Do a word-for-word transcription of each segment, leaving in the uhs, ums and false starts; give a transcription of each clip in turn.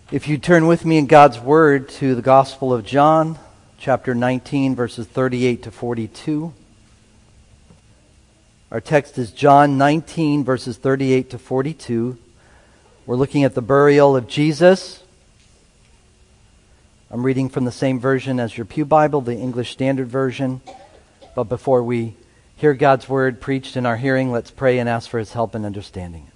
If you turn with me in God's Word to the Gospel of John, chapter nineteen, verses thirty-eight to forty-two. Our text is John nineteen, verses thirty-eight to forty-two. We're looking at the burial of Jesus. I'm reading from the same version as your pew Bible, the English Standard Version. But before we hear God's Word preached in our hearing, let's pray and ask for His help in understanding it.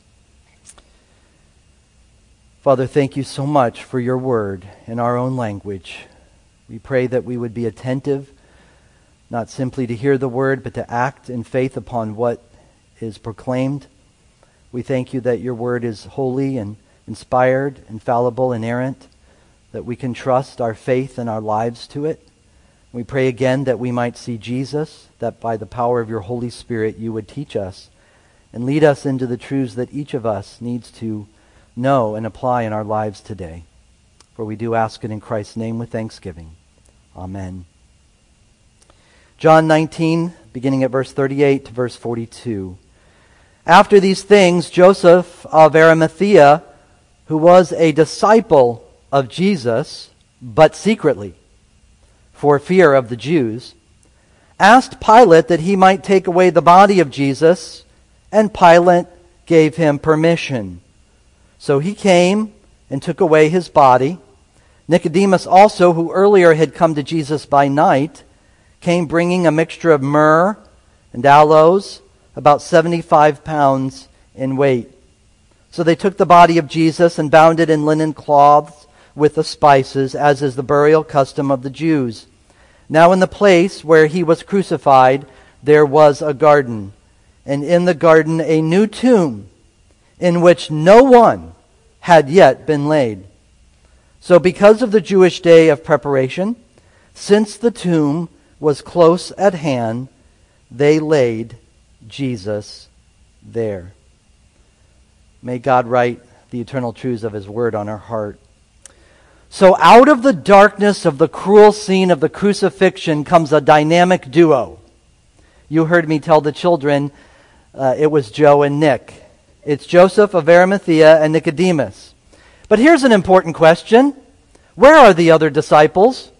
Father, thank you so much for your word in our own language. We pray that we would be attentive, not simply to hear the word, but to act in faith upon what is proclaimed. We thank you that your word is holy and inspired, infallible, inerrant, that we can trust our faith and our lives to it. We pray again that we might see Jesus, that by the power of your Holy Spirit you would teach us and lead us into the truths that each of us needs to know and apply in our lives today. For we do ask it in Christ's name with thanksgiving. Amen. John nineteen, beginning at verse thirty-eight to verse forty-two. After these things, Joseph of Arimathea, who was a disciple of Jesus, but secretly, for fear of the Jews, asked Pilate that he might take away the body of Jesus, and Pilate gave him permission. So he came and took away his body. Nicodemus also, who earlier had come to Jesus by night, came bringing a mixture of myrrh and aloes, about seventy-five pounds in weight. So they took the body of Jesus and bound it in linen cloths with the spices, as is the burial custom of the Jews. Now in the place where he was crucified, there was a garden, and in the garden a new tomb, in which no one had yet been laid. So because of the Jewish day of preparation, since the tomb was close at hand, they laid Jesus there. May God write the eternal truths of His Word on our heart. So out of the darkness of the cruel scene of the crucifixion comes a dynamic duo. You heard me tell the children uh, it was Joe and Nick. It's Joseph of Arimathea and Nicodemus. But here's an important question. Where are the other disciples?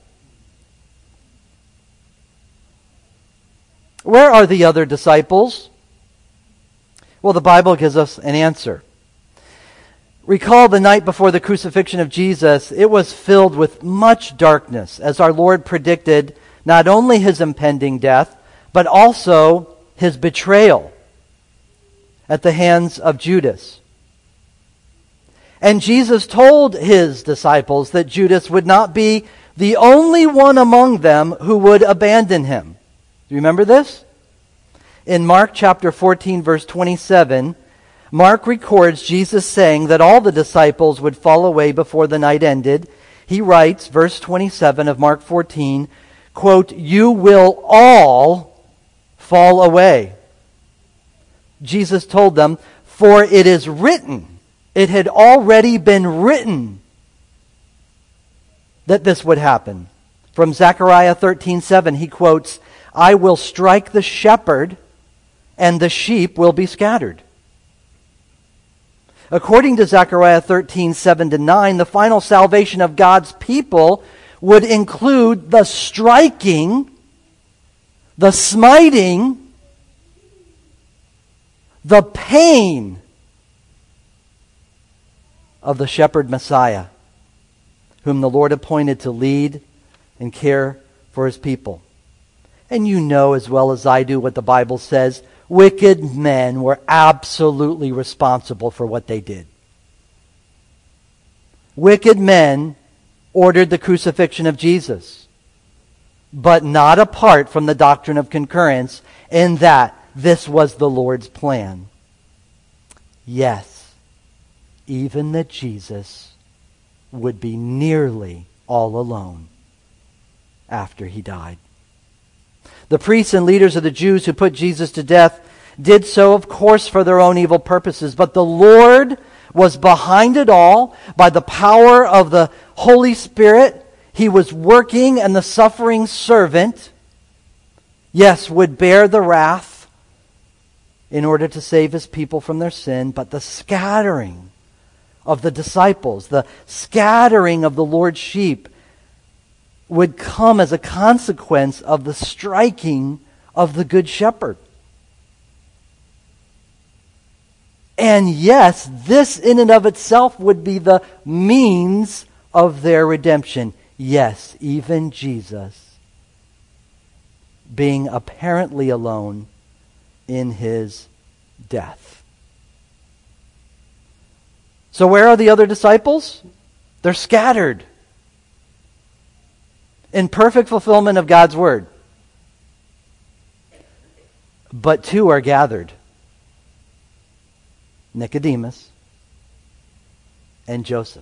Where are the other disciples? Well, the Bible gives us an answer. Recall the night before the crucifixion of Jesus, it was filled with much darkness, as our Lord predicted not only His impending death, but also His betrayal at the hands of Judas. And Jesus told His disciples that Judas would not be the only one among them who would abandon Him. Do you remember this? In Mark chapter fourteen, verse twenty-seven, Mark records Jesus saying that all the disciples would fall away before the night ended. He writes, verse twenty-seven of Mark fourteen, quote, "You will all fall away." Jesus told them, "For it is written," it had already been written that this would happen. From Zechariah thirteen seven, he quotes, "I will strike the shepherd, and the sheep will be scattered." According to Zechariah thirteen seven to nine, the final salvation of God's people would include the striking, the smiting, the pain of the shepherd Messiah, whom the Lord appointed to lead and care for His people. And you know as well as I do what the Bible says. Wicked men were absolutely responsible for what they did. Wicked men ordered the crucifixion of Jesus, but not apart from the doctrine of concurrence, in that this was the Lord's plan. Yes, even that Jesus would be nearly all alone after He died. The priests and leaders of the Jews who put Jesus to death did so, of course, for their own evil purposes. But the Lord was behind it all. By the power of the Holy Spirit, He was working, and the suffering servant, yes, would bear the wrath in order to save His people from their sin. But the scattering of the disciples, the scattering of the Lord's sheep, would come as a consequence of the striking of the Good Shepherd. And yes, this in and of itself would be the means of their redemption. Yes, even Jesus being apparently alone in his death. So where are the other disciples? They're scattered in perfect fulfillment of God's word. But two are gathered. Nicodemus and Joseph.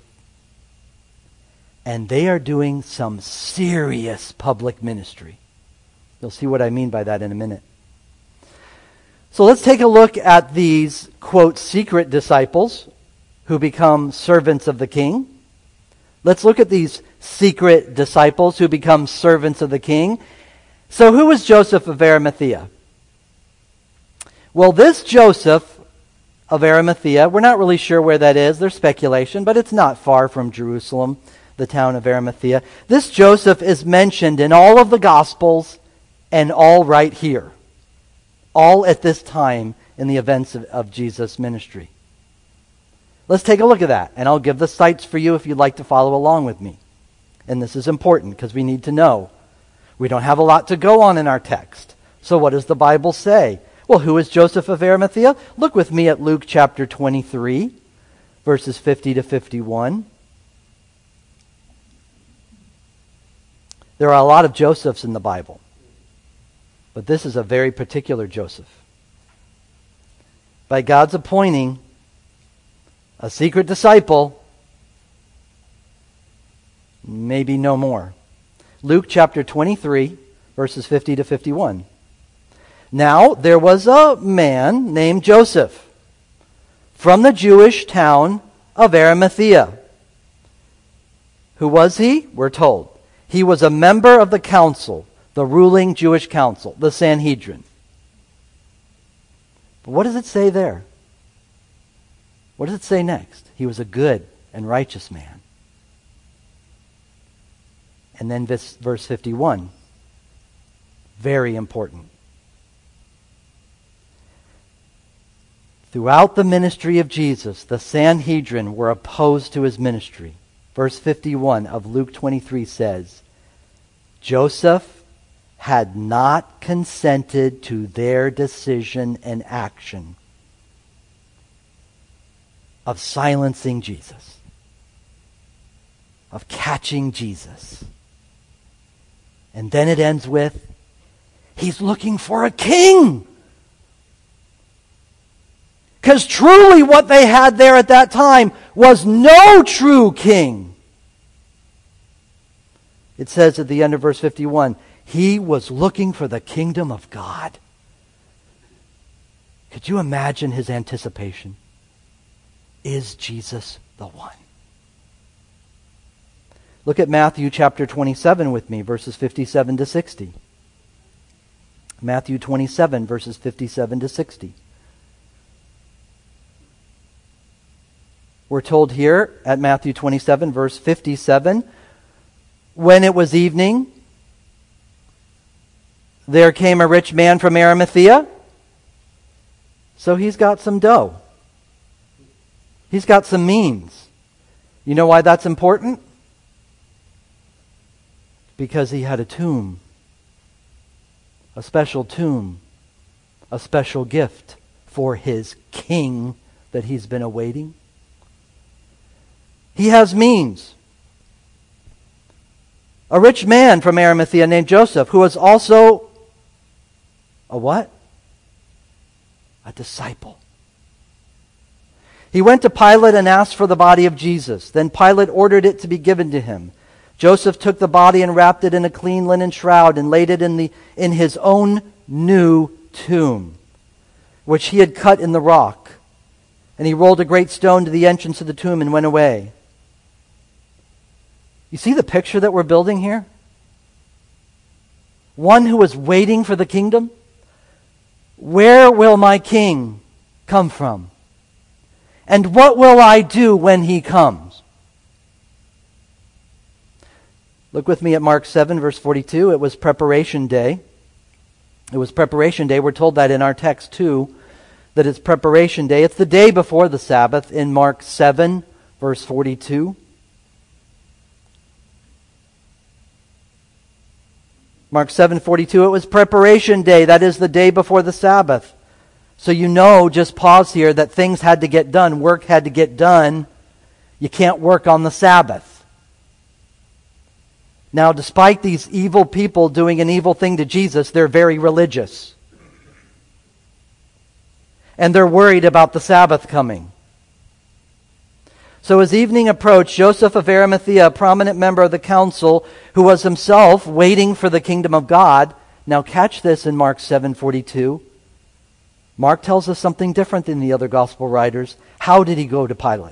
And they are doing some serious public ministry. You'll see what I mean by that in a minute. So let's take a look at these, quote, secret disciples who become servants of the king. Let's look at these secret disciples who become servants of the king. So who was Joseph of Arimathea? Well, this Joseph of Arimathea, we're not really sure where that is. There's speculation, but it's not far from Jerusalem, the town of Arimathea. This Joseph is mentioned in all of the Gospels and all right here. All at this time in the events of, of Jesus' ministry. Let's take a look at that, and I'll give the sites for you if you'd like to follow along with me. And this is important because we need to know. We don't have a lot to go on in our text. So what does the Bible say? Well, who is Joseph of Arimathea? Look with me at Luke chapter twenty-three, verses fifty to fifty-one. There are a lot of Josephs in the Bible, but this is a very particular Joseph. By God's appointing a secret disciple, maybe no more. Luke chapter twenty-three, verses fifty to fifty-one. Now, there was a man named Joseph from the Jewish town of Arimathea. Who was he? We're told. He was a member of the council, the ruling Jewish council, the Sanhedrin. But what does it say there? What does it say next? He was a good and righteous man. And then this, verse fifty-one. Very important. Throughout the ministry of Jesus, the Sanhedrin were opposed to his ministry. Verse fifty-one of Luke twenty-three says, Joseph had not consented to their decision and action of silencing Jesus, of catching Jesus. And then it ends with, he's looking for a king. Because truly what they had there at that time was no true king. It says at the end of verse fifty-one, he was looking for the kingdom of God. Could you imagine his anticipation? Is Jesus the one? Look at Matthew chapter twenty-seven with me, verses fifty-seven to sixty. Matthew twenty-seven, verses fifty-seven to sixty. We're told here at Matthew twenty-seven, verse fifty-seven, when it was evening, there came a rich man from Arimathea. So he's got some dough. He's got some means. You know why that's important? Because he had a tomb. A special tomb. A special gift for his king that he's been awaiting. He has means. A rich man from Arimathea named Joseph, who was also a what? A disciple. He went to Pilate and asked for the body of Jesus. Then Pilate ordered it to be given to him. Joseph took the body and wrapped it in a clean linen shroud and laid it in the in his own new tomb, which he had cut in the rock. And he rolled a great stone to the entrance of the tomb and went away. You see the picture that we're building here? One who was waiting for the kingdom. Where will my king come from? And what will I do when he comes? Look with me at Mark seven, verse forty-two. It was preparation day. It was preparation day. We're told that in our text too, that it's preparation day. It's the day before the Sabbath in Mark seven, verse forty-two. Mark seven forty-two, it was preparation day. That is the day before the Sabbath. So you know, just pause here, that things had to get done. Work had to get done. You can't work on the Sabbath. Now, despite these evil people doing an evil thing to Jesus, they're very religious. And they're worried about the Sabbath coming. So as evening approached, Joseph of Arimathea, a prominent member of the council, who was himself waiting for the kingdom of God. Now catch this in Mark seven forty-two. Mark tells us something different than the other gospel writers. How did he go to Pilate?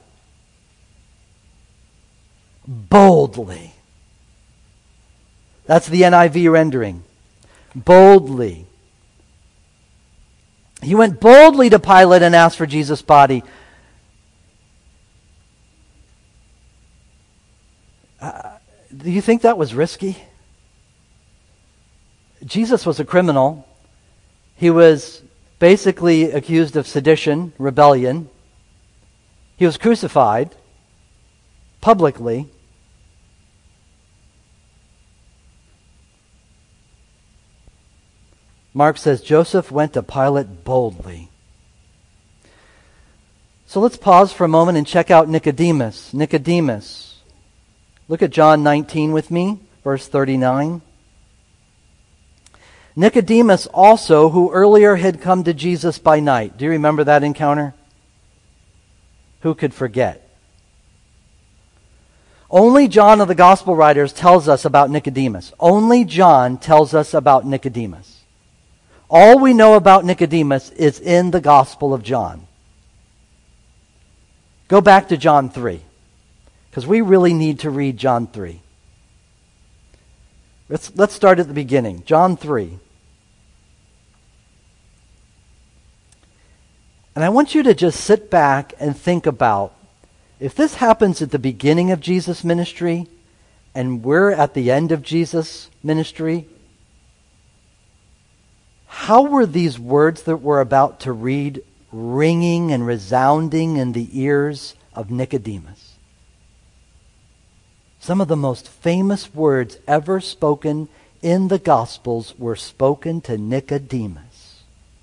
Boldly. That's the N I V rendering. Boldly. He went boldly to Pilate and asked for Jesus' body. Uh, do you think that was risky? Jesus was a criminal. He was basically accused of sedition, rebellion. He was crucified publicly. Mark says Joseph went to Pilate boldly. So let's pause for a moment and check out Nicodemus. Nicodemus. Look at John nineteen with me, verse thirty-nine. Nicodemus also, who earlier had come to Jesus by night. Do you remember that encounter? Who could forget? Only John of the Gospel writers tells us about Nicodemus. Only John tells us about Nicodemus. All we know about Nicodemus is in the Gospel of John. Go back to John three, because we really need to read John three. Let's, let's start at the beginning. John three. And I want you to just sit back and think about, if this happens at the beginning of Jesus' ministry, and we're at the end of Jesus' ministry, how were these words that we're about to read ringing and resounding in the ears of Nicodemus? Some of the most famous words ever spoken in the Gospels were spoken to Nicodemus.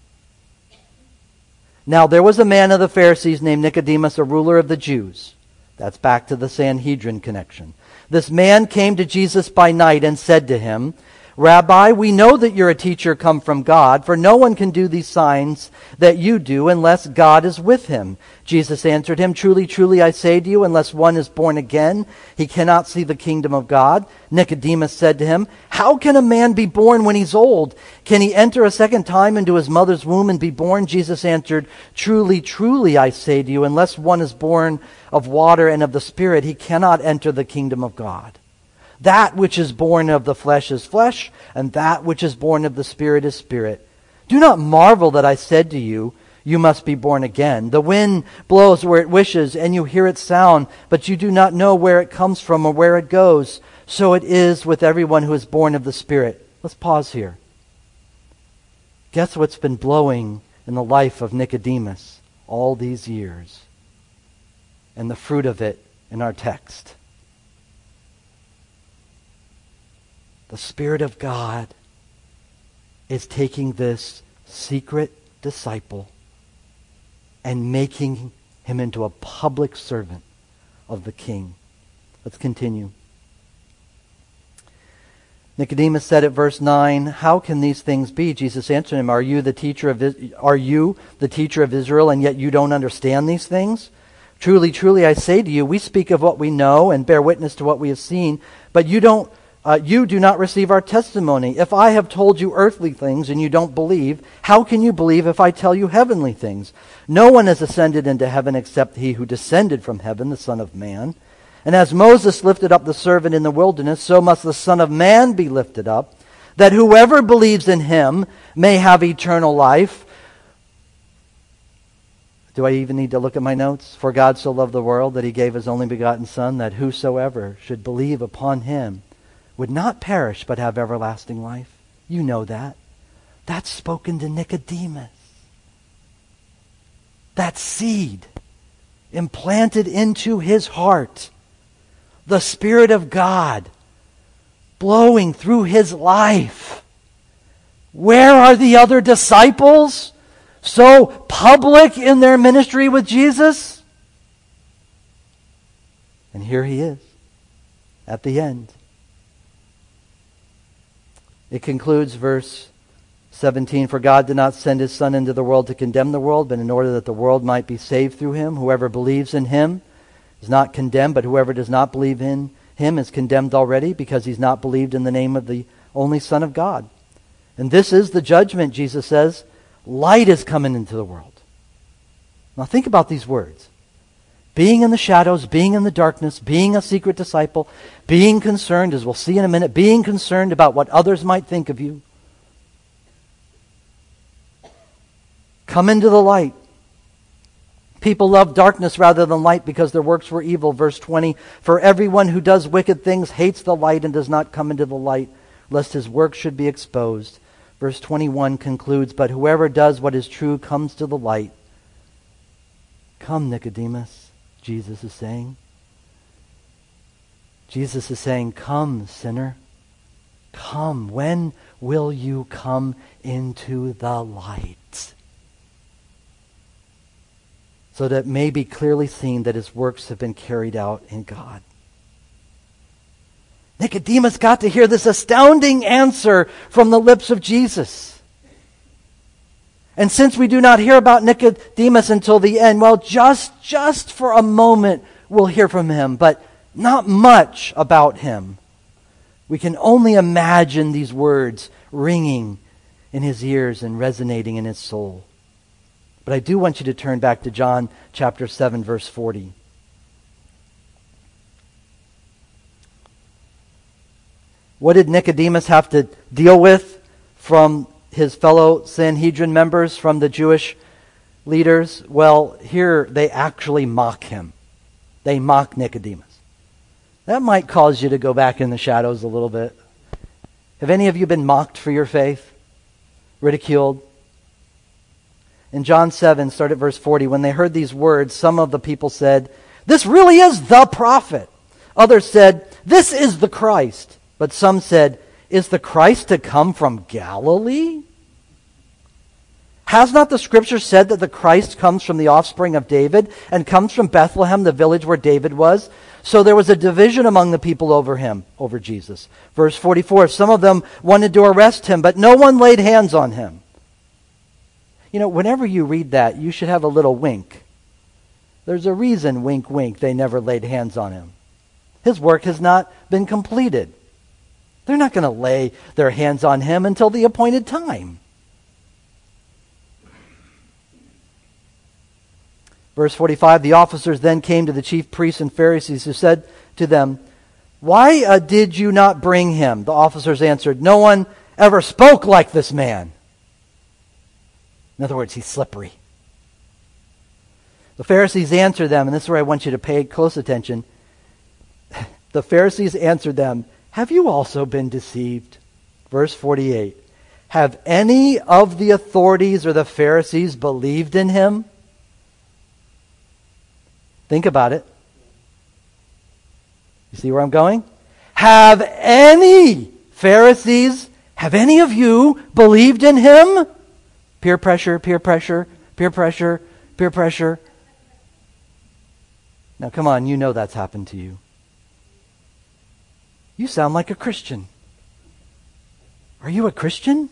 Now, there was a man of the Pharisees named Nicodemus, a ruler of the Jews. That's back to the Sanhedrin connection. This man came to Jesus by night and said to him, Rabbi, we know that you're a teacher come from God, for no one can do these signs that you do unless God is with him. Jesus answered him, Truly, truly, I say to you, unless one is born again, he cannot see the kingdom of God. Nicodemus said to him, How can a man be born when he's old? Can he enter a second time into his mother's womb and be born? Jesus answered, Truly, truly, I say to you, unless one is born of water and of the Spirit, he cannot enter the kingdom of God. That which is born of the flesh is flesh, and that which is born of the Spirit is spirit. Do not marvel that I said to you, you must be born again. The wind blows where it wishes, and you hear its sound, but you do not know where it comes from or where it goes. So it is with everyone who is born of the Spirit. Let's pause here. Guess what's been blowing in the life of Nicodemus all these years? And the fruit of it in our text. The Spirit of God is taking this secret disciple and making him into a public servant of the King. Let's continue. Nicodemus said at verse nine, How can these things be? Jesus answered him, Are you the teacher of are you the teacher of Israel, and yet you don't understand these things? Truly, truly, I say to you, we speak of what we know and bear witness to what we have seen, but you don't Uh, you do not receive our testimony. If I have told you earthly things and you don't believe, how can you believe if I tell you heavenly things? No one has ascended into heaven except he who descended from heaven, the Son of Man. And as Moses lifted up the servant in the wilderness, so must the Son of Man be lifted up, that whoever believes in him may have eternal life. Do I even need to look at my notes? For God so loved the world that he gave his only begotten Son, that whosoever should believe upon him would not perish but have everlasting life. You know that. That's spoken to Nicodemus. That seed implanted into his heart. The Spirit of God blowing through his life. Where are the other disciples? So public in their ministry with Jesus? And here he is at the end. It concludes verse seventeen, for God did not send his Son into the world to condemn the world, but in order that the world might be saved through him. Whoever believes in him is not condemned, but whoever does not believe in him is condemned already, because he's not believed in the name of the only Son of God. And this is the judgment, Jesus says. Light is coming into the world. Now think about these words. Being in the shadows, being in the darkness, being a secret disciple, being concerned, as we'll see in a minute, being concerned about what others might think of you. Come into the light. People love darkness rather than light because their works were evil. Verse twenty, for everyone who does wicked things hates the light and does not come into the light, lest his work should be exposed. Verse twenty-one concludes, but whoever does what is true comes to the light. Come, Nicodemus, Jesus is saying. Jesus is saying, come, sinner. Come. When will you come into the light? So that it may be clearly seen that his works have been carried out in God. Nicodemus got to hear this astounding answer from the lips of Jesus. And since we do not hear about Nicodemus until the end, well, just, just for a moment we'll hear from him, but not much about him. We can only imagine these words ringing in his ears and resonating in his soul. But I do want you to turn back to John chapter seven, verse forty. What did Nicodemus have to deal with from his fellow Sanhedrin members, from the Jewish leaders? Well, here they actually mock him. They mock Nicodemus. That might cause you to go back in the shadows a little bit. Have any of you been mocked for your faith? Ridiculed? In John seven, start at verse forty, when they heard these words, some of the people said, this really is the prophet. Others said, this is the Christ. But some said, is the Christ to come from Galilee? Has not the scripture said that the Christ comes from the offspring of David and comes from Bethlehem, the village where David was? So there was a division among the people over him, over Jesus. Verse forty-four, some of them wanted to arrest him, but no one laid hands on him. You know, whenever you read that, you should have a little wink. There's a reason, wink, wink, they never laid hands on him. His work has not been completed. They're not going to lay their hands on him until the appointed time. Verse forty-five, the officers then came to the chief priests and Pharisees, who said to them, why uh, did you not bring him? The officers answered, no one ever spoke like this man. In other words, he's slippery. The Pharisees answered them, and this is where I want you to pay close attention. The Pharisees answered them, have you also been deceived? Verse forty-eight, have any of the authorities or the Pharisees believed in him? Think about it. You see where I'm going? Have any Pharisees, have any of you believed in him? Peer pressure, peer pressure, peer pressure, peer pressure. Now come on, you know that's happened to you. You sound like a Christian. Are you a Christian?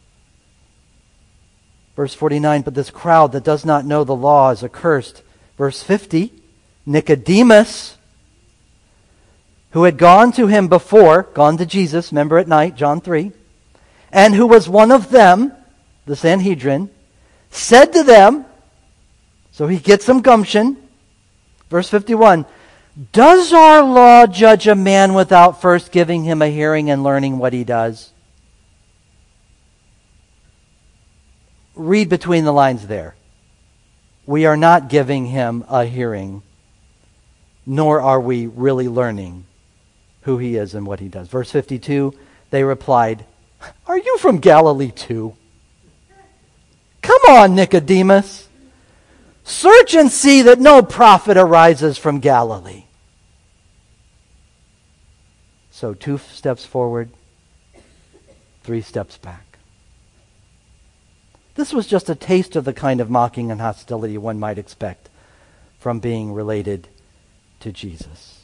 Verse forty-nine, but this crowd that does not know the law is accursed. Verse fifty, Nicodemus, who had gone to him before, gone to Jesus, remember at night, John three, and who was one of them, the Sanhedrin, said to them, so he gets some gumption, verse fifty-one, does our law judge a man without first giving him a hearing and learning what he does? Read between the lines there. we are not giving him a hearing, nor are we really learning who he is and what he does. Verse fifty-two, they replied, "Are you from Galilee too? Come on, Nicodemus. Search and see that no prophet arises from Galilee." So two steps forward, three steps back. This was just a taste of the kind of mocking and hostility one might expect from being related to Jesus.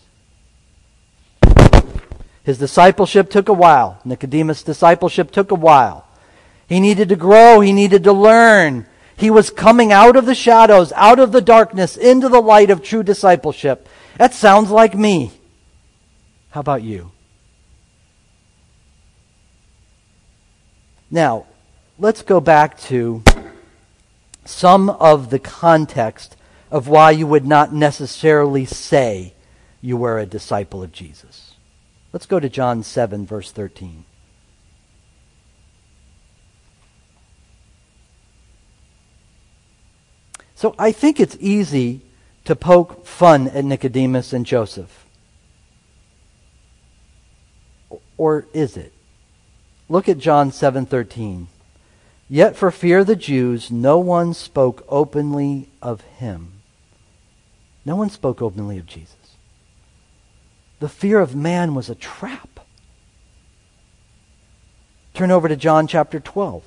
His discipleship took a while. Nicodemus' discipleship took a while. He needed to grow. He needed to learn. He was coming out of the shadows, out of the darkness, into the light of true discipleship. That sounds like me. How about you? Now, let's go back to some of the context of why you would not necessarily say you were a disciple of Jesus. Let's go to John seven, verse thirteen. So I think it's easy to poke fun at Nicodemus and Joseph. Or is it? Look at John seven thirteen. Yet for fear of the Jews, no one spoke openly of him. No one spoke openly of Jesus. The fear of man was a trap. Turn over to John chapter twelve.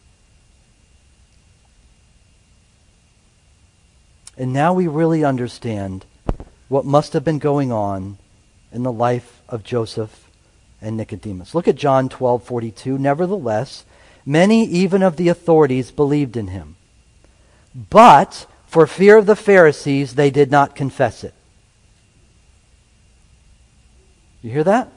And now we really understand what must have been going on in the life of Joseph and Nicodemus. Look at John twelve forty-two. Nevertheless, many even of the authorities believed in him. But for fear of the Pharisees, they did not confess it. You hear that?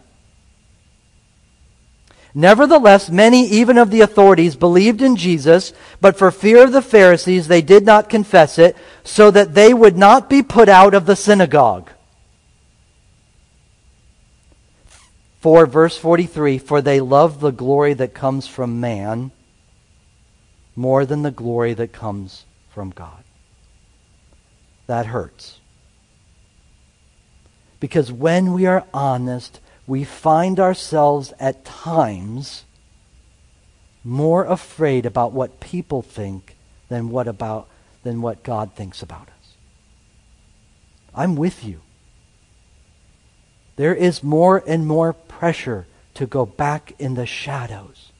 Nevertheless, many even of the authorities believed in Jesus, but for fear of the Pharisees, they did not confess it, so that they would not be put out of the synagogue. For, verse forty-three, for they love the glory that comes from man more than the glory that comes from God. That hurts. Because when we are honest, we find ourselves at times more afraid about what people think than what about than what God thinks about us. I'm with you. There is more and more pressure to go back in the shadows.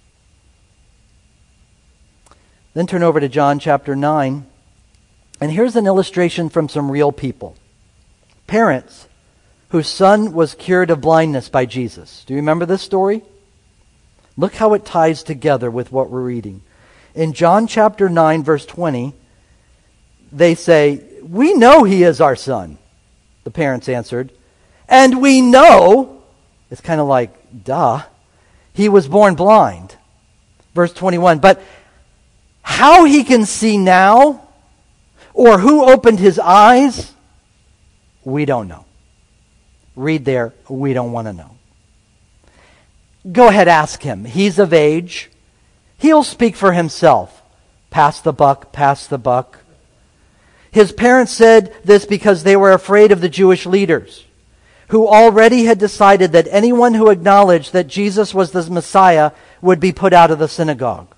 Then turn over to John chapter nine. And here's an illustration from some real people. Parents whose son was cured of blindness by Jesus. Do you remember this story? Look how it ties together with what we're reading. In John chapter nine, verse twenty, they say, "We know he is our son." The parents answered, "And we know," it's kind of like, duh, "he was born blind." Verse twenty-one, "But how he can see now, or who opened his eyes, we don't know." Read there, "we don't want to know." Go ahead, ask him. He's of age. He'll speak for himself. Pass the buck, pass the buck. His parents said this because they were afraid of the Jewish leaders, who already had decided that anyone who acknowledged that Jesus was the Messiah would be put out of the synagogue.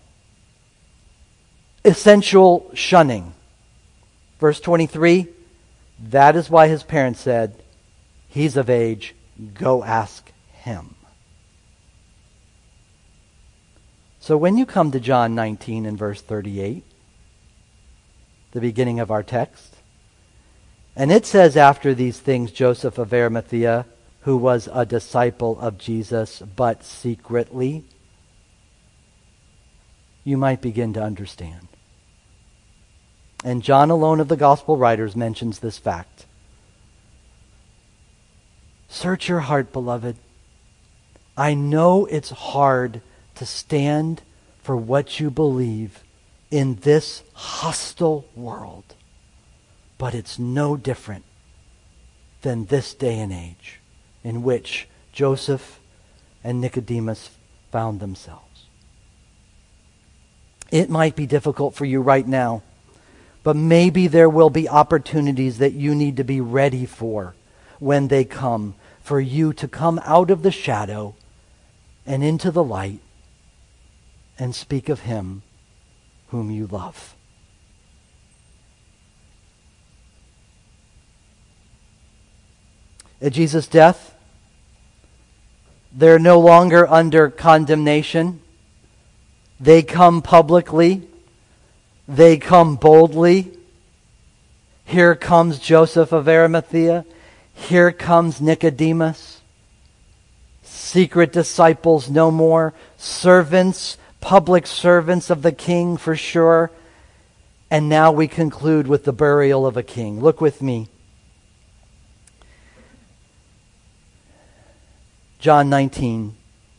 Essential shunning. Verse twenty-three, that is why his parents said, "He's of age, go ask him." So when you come to John nineteen and verse thirty-eight, the beginning of our text, and it says, "After these things, Joseph of Arimathea, who was a disciple of Jesus, but secretly," you might begin to understand. And John alone of the gospel writers mentions this fact. Search your heart, beloved. I know it's hard to stand for what you believe in this hostile world, but it's no different than this day and age in which Joseph and Nicodemus found themselves. It might be difficult for you right now But maybe there will be opportunities that you need to be ready for when they come, for you to come out of the shadow and into the light and speak of Him whom you love. At Jesus' death, they're no longer under condemnation. They come publicly. They come boldly. Here comes Joseph of Arimathea. Here comes Nicodemus. Secret disciples no more. Servants, public servants of the King for sure. And now we conclude with the burial of a king. Look with me. John nineteen.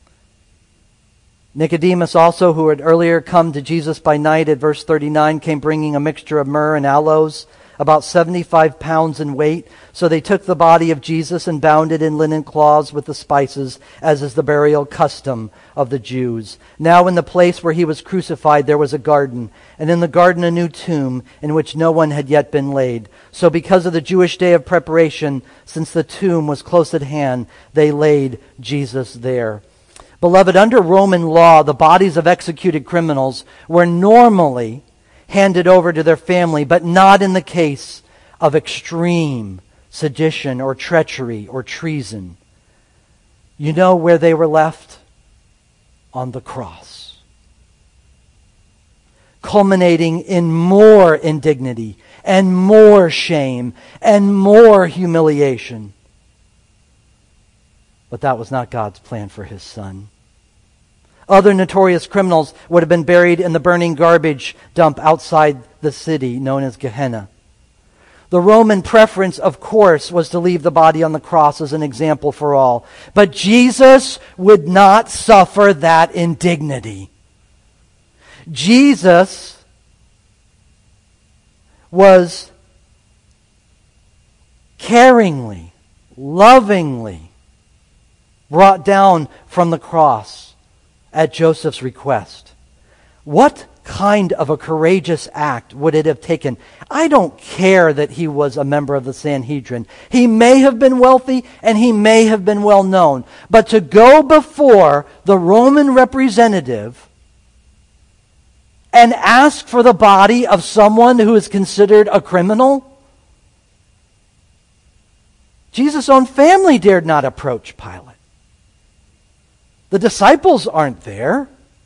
Nicodemus also, who had earlier come to Jesus by night at verse thirty-nine, came bringing a mixture of myrrh and aloes, about seventy-five pounds in weight. So they took the body of Jesus and bound it in linen cloths with the spices, as is the burial custom of the Jews. Now in the place where he was crucified there was a garden, and in the garden a new tomb in which no one had yet been laid. So because of the Jewish day of preparation, since the tomb was close at hand, they laid Jesus there. Beloved, under Roman law, the bodies of executed criminals were normally handed over to their family, but not in the case of extreme sedition or treachery or treason. You know where they were left? On the cross. Culminating in more indignity and more shame and more humiliation. But that was not God's plan for His Son. Other notorious criminals would have been buried in the burning garbage dump outside the city known as Gehenna. The Roman preference, of course, was to leave the body on the cross as an example for all. But Jesus would not suffer that indignity. Jesus was caringly, lovingly brought down from the cross at Joseph's request. What kind of a courageous act would it have taken? I don't care that he was a member of the Sanhedrin. He may have been wealthy and he may have been well known. But to go before the Roman representative and ask for the body of someone who is considered a criminal? Jesus' own family dared not approach Pilate. The disciples aren't there.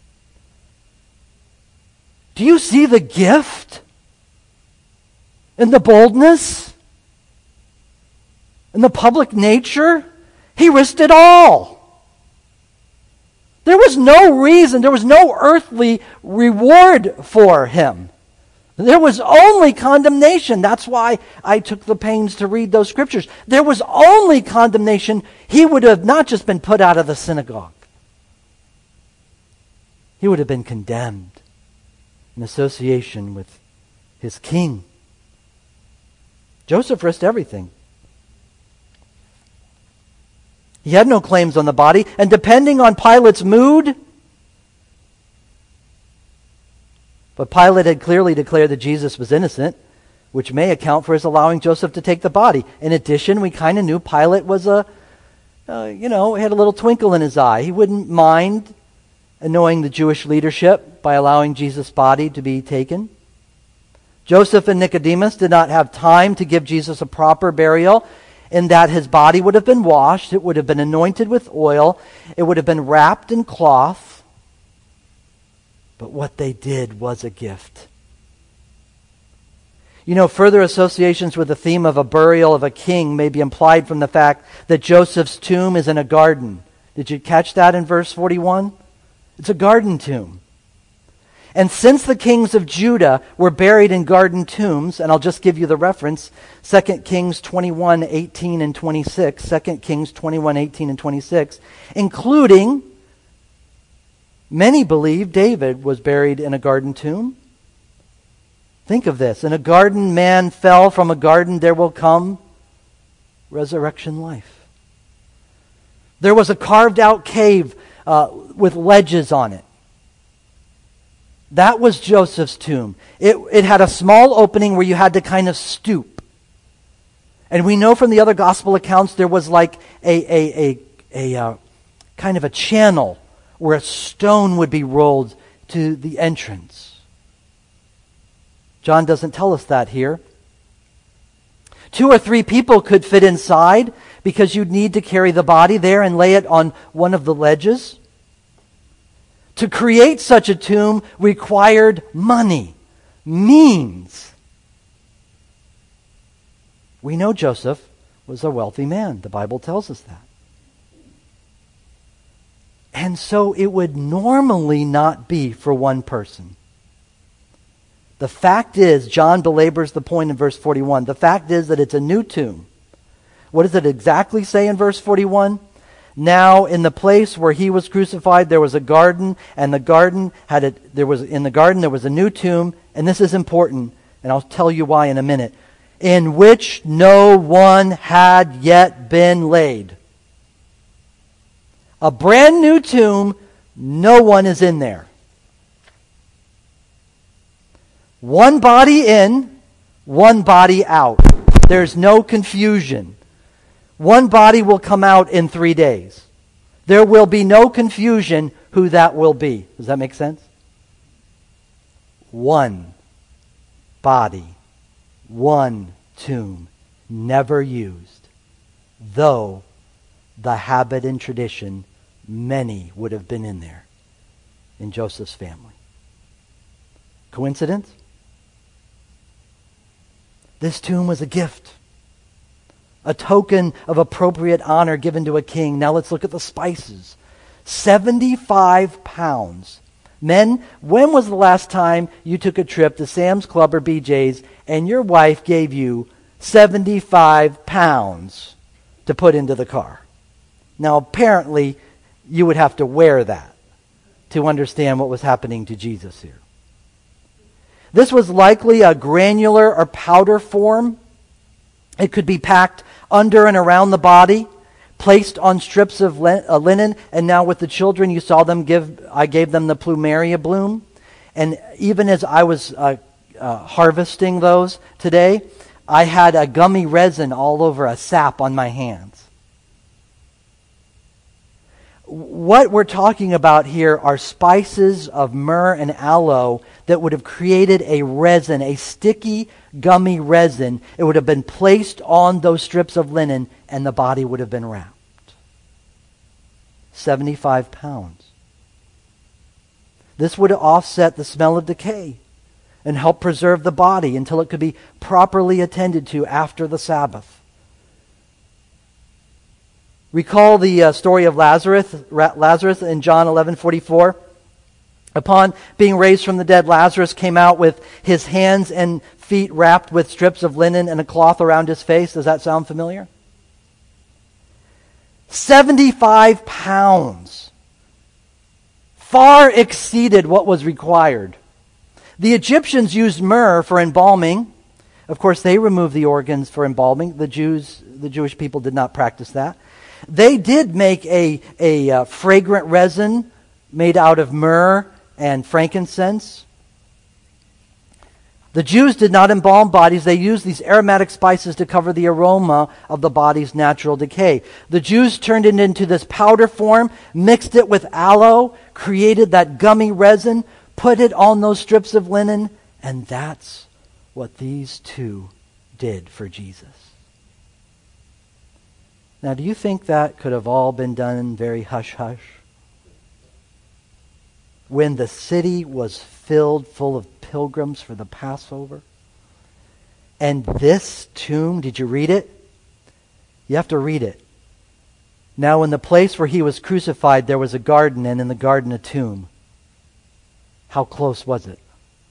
Do you see the gift and the boldness and the public nature? He risked it all. There was no reason, there was no earthly reward for him. There was only condemnation. That's why I took the pains to read those scriptures. There was only condemnation. He would have not just been put out of the synagogue. He would have been condemned in association with his king. Joseph risked everything. He had no claims on the body, and depending on Pilate's mood, but Pilate had clearly declared that Jesus was innocent, which may account for his allowing Joseph to take the body. In addition, we kind of knew Pilate was a, uh, you know, had a little twinkle in his eye. He wouldn't mind annoying the Jewish leadership by allowing Jesus' body to be taken. Joseph and Nicodemus did not have time to give Jesus a proper burial, in that his body would have been washed, it would have been anointed with oil, it would have been wrapped in cloth. But what they did was a gift. You know, further associations with the theme of a burial of a king may be implied from the fact that Joseph's tomb is in a garden. Did you catch that in verse forty-one? It's a garden tomb. And since the kings of Judah were buried in garden tombs, and I'll just give you the reference, Second Kings twenty-one, eighteen and twenty-six, Second Kings twenty-one, eighteen and twenty-six, including, many believe David was buried in a garden tomb. Think of this. In a garden man fell, from a garden there will come resurrection life. There was a carved out cave uh, with ledges on it. That was Joseph's tomb. It, it had a small opening where you had to kind of stoop. And we know from the other gospel accounts there was like a, a, a, a uh, kind of a channel where a stone would be rolled to the entrance. John doesn't tell us that here. Two or three people could fit inside because you'd need to carry the body there and lay it on one of the ledges. To create such a tomb required money, means. We know Joseph was a wealthy man. The Bible tells us that. And so it would normally not be for one person. The fact is, John belabors the point in verse forty-one. The fact is that it's a new tomb. What does it exactly say in verse forty-one? Now in the place where he was crucified there was a garden, and the garden had a, there was in the garden there was a new tomb, and this is important, and I'll tell you why in a minute, in which no one had yet been laid. A brand new tomb, no one is in there. One body in, one body out. There's no confusion. One body will come out in three days. There will be no confusion who that will be. Does that make sense? One body, one tomb, never used. Though the habit and tradition, many would have been in there in Joseph's family. Coincidence? This tomb was a gift. A token of appropriate honor given to a king. Now let's look at the spices. seventy-five pounds. Men, when was the last time you took a trip to Sam's Club or B J's and your wife gave you seventy-five pounds to put into the car? Now apparently you would have to wear that to understand what was happening to Jesus here. This was likely a granular or powder form. It could be packed under and around the body, placed on strips of linen, and now with the children you saw them give, I gave them the plumeria bloom. And even as I was uh, uh, harvesting those today, I had a gummy resin all over a sap on my hands. What we're talking about here are spices of myrrh and aloe that would have created a resin, a sticky, gummy resin. It would have been placed on those strips of linen and the body would have been wrapped. seventy-five pounds. This would offset the smell of decay and help preserve the body until it could be properly attended to after the Sabbath. Recall the uh, story of Lazarus, Lazarus in John eleven forty-four. Upon being raised from the dead, Lazarus came out with his hands and feet wrapped with strips of linen and a cloth around his face. Does that sound familiar? seventy-five pounds. Far exceeded what was required. The Egyptians used myrrh for embalming. Of course, they removed the organs for embalming. The Jews, the Jewish people did not practice that. They did make a, a uh, fragrant resin made out of myrrh and frankincense. The Jews did not embalm bodies. They used these aromatic spices to cover the aroma of the body's natural decay. The Jews turned it into this powder form, mixed it with aloe, created that gummy resin, put it on those strips of linen, and that's what these two did for Jesus. Now, do you think that could have all been done very hush-hush? When the city was filled full of pilgrims for the Passover? And this tomb, did you read it? You have to read it. Now, in the place where he was crucified, there was a garden, and in the garden a tomb. How close was it?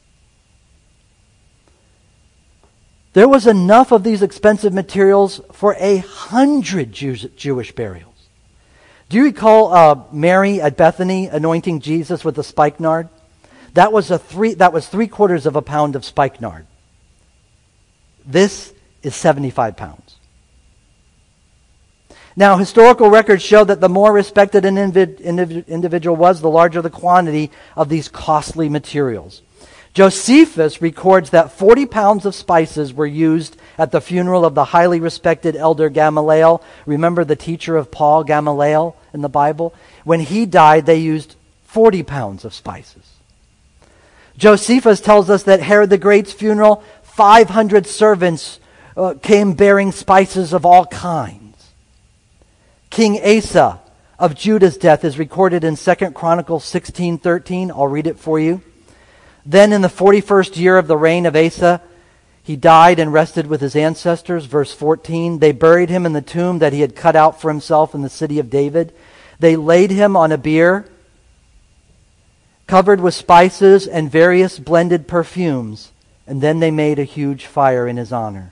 There was enough of these expensive materials for a hundred Jews, Jewish burials. Do you recall uh, Mary at Bethany anointing Jesus with the spikenard? That was a three. That was three quarters of a pound of spikenard. This is seventy-five pounds. Now, historical records show that the more respected an individ- individ- individual was, the larger the quantity of these costly materials. Josephus records that forty pounds of spices were used at the funeral of the highly respected elder Gamaliel. Remember the teacher of Paul, Gamaliel, in the Bible? When he died, they used forty pounds of spices. Josephus tells us that Herod the Great's funeral, five hundred servants uh, came bearing spices of all kinds. King Asa of Judah's death is recorded in Second Chronicles sixteen thirteen. I'll read it for you. Then in the forty-first year of the reign of Asa, he died and rested with his ancestors. Verse fourteen, they buried him in the tomb that he had cut out for himself in the city of David. They laid him on a bier, covered with spices and various blended perfumes, and then they made a huge fire in his honor.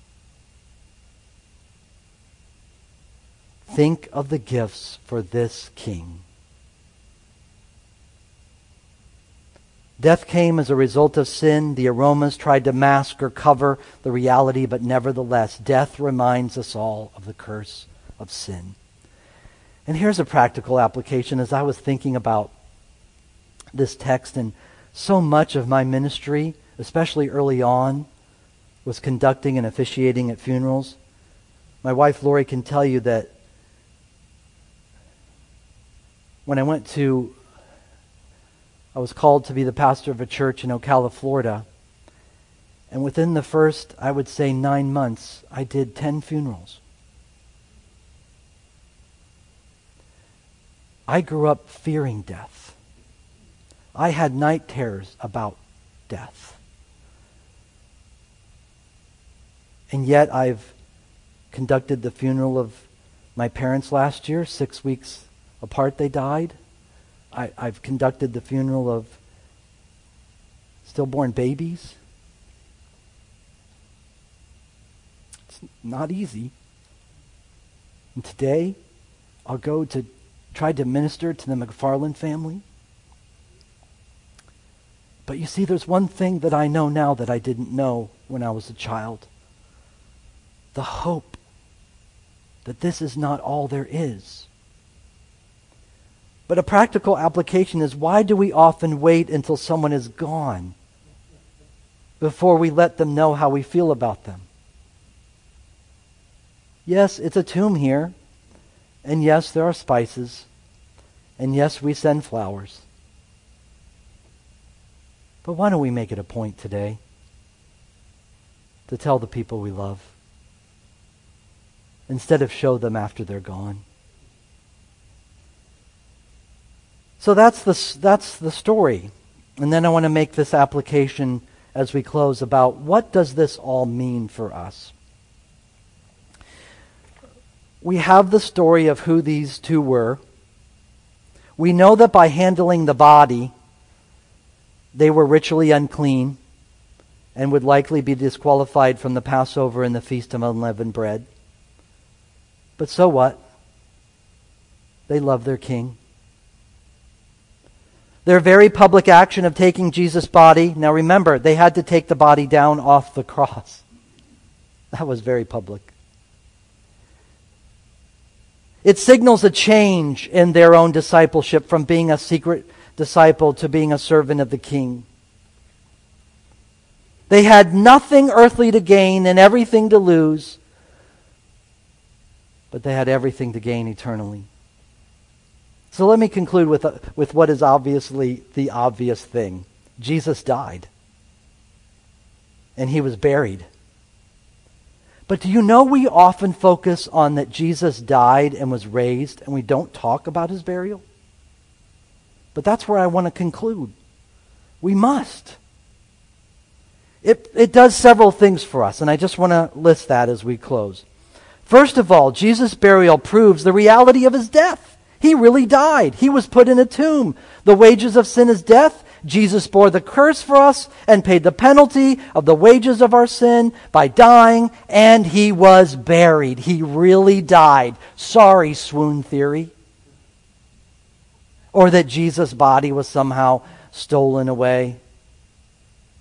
Think of the gifts for this king. Death came as a result of sin. The aromas tried to mask or cover the reality, but nevertheless, death reminds us all of the curse of sin. And here's a practical application. As I was thinking about this text, and so much of my ministry, especially early on, was conducting and officiating at funerals. My wife Lori can tell you that when I went to, I was called to be the pastor of a church in Ocala, Florida. And within the first, I would say, nine months, I did ten funerals. I grew up fearing death. I had night terrors about death. And yet I've conducted the funeral of my parents last year, six weeks apart they died. I, I've conducted the funeral of stillborn babies. It's not easy. And today, I'll go to try to minister to the McFarland family. But you see, there's one thing that I know now that I didn't know when I was a child. The hope that this is not all there is. But a practical application is, why do we often wait until someone is gone before we let them know how we feel about them? Yes, it's a tomb here. And yes, there are spices. And yes, we send flowers. But why don't we make it a point today to tell the people we love instead of show them after they're gone? So that's the, that's the story. And then I want to make this application as we close about, what does this all mean for us? We have the story of who these two were. We know that by handling the body, they were ritually unclean and would likely be disqualified from the Passover and the Feast of Unleavened Bread. But so what? They love their king. Their very public action of taking Jesus' body, now remember, they had to take the body down off the cross. That was very public. It signals a change in their own discipleship from being a secret disciple to being a servant of the king. They had nothing earthly to gain and everything to lose, but they had everything to gain eternally. So let me conclude with, uh, with what is obviously the obvious thing. Jesus died. And he was buried. But do you know we often focus on that Jesus died and was raised, and we don't talk about his burial? But that's where I want to conclude. We must. It, it does several things for us, and I just want to list that as we close. First of all, Jesus' burial proves the reality of his death. He really died. He was put in a tomb. The wages of sin is death. Jesus bore the curse for us and paid the penalty of the wages of our sin by dying, and he was buried. He really died. Sorry, swoon theory. Or that Jesus' body was somehow stolen away,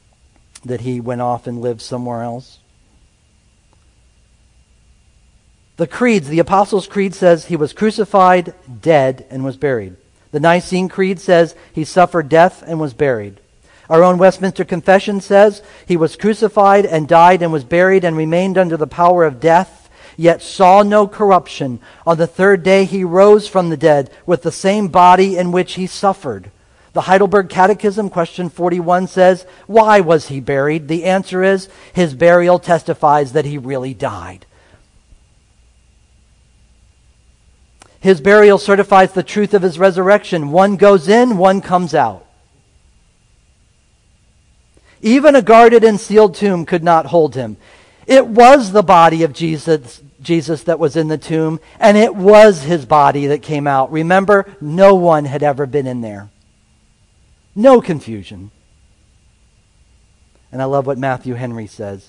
that he went off and lived somewhere else. The creeds, the Apostles' Creed says he was crucified, dead, and was buried. The Nicene Creed says he suffered death and was buried. Our own Westminster Confession says he was crucified and died and was buried and remained under the power of death, yet saw no corruption. On the third day he rose from the dead with the same body in which he suffered. The Heidelberg Catechism, question forty-one, says, why was he buried? The answer is, his burial testifies that he really died. His burial certifies the truth of his resurrection. One goes in, one comes out. Even a guarded and sealed tomb could not hold him. It was the body of Jesus, Jesus that was in the tomb, and it was his body that came out. Remember, no one had ever been in there. No confusion. And I love what Matthew Henry says.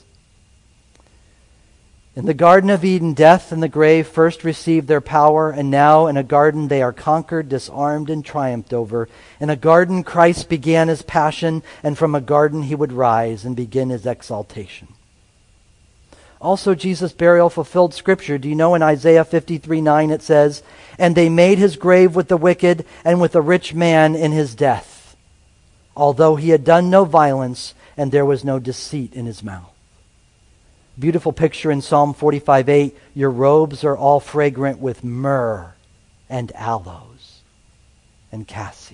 In the Garden of Eden, death and the grave first received their power, and now in a garden they are conquered, disarmed, and triumphed over. In a garden Christ began his passion, and from a garden he would rise and begin his exaltation. Also, Jesus' burial fulfilled Scripture. Do you know in Isaiah fifty-three nine it says, and they made his grave with the wicked and with a rich man in his death, although he had done no violence and there was no deceit in his mouth. Beautiful picture in Psalm forty-five eight. Your robes are all fragrant with myrrh and aloes and cassia.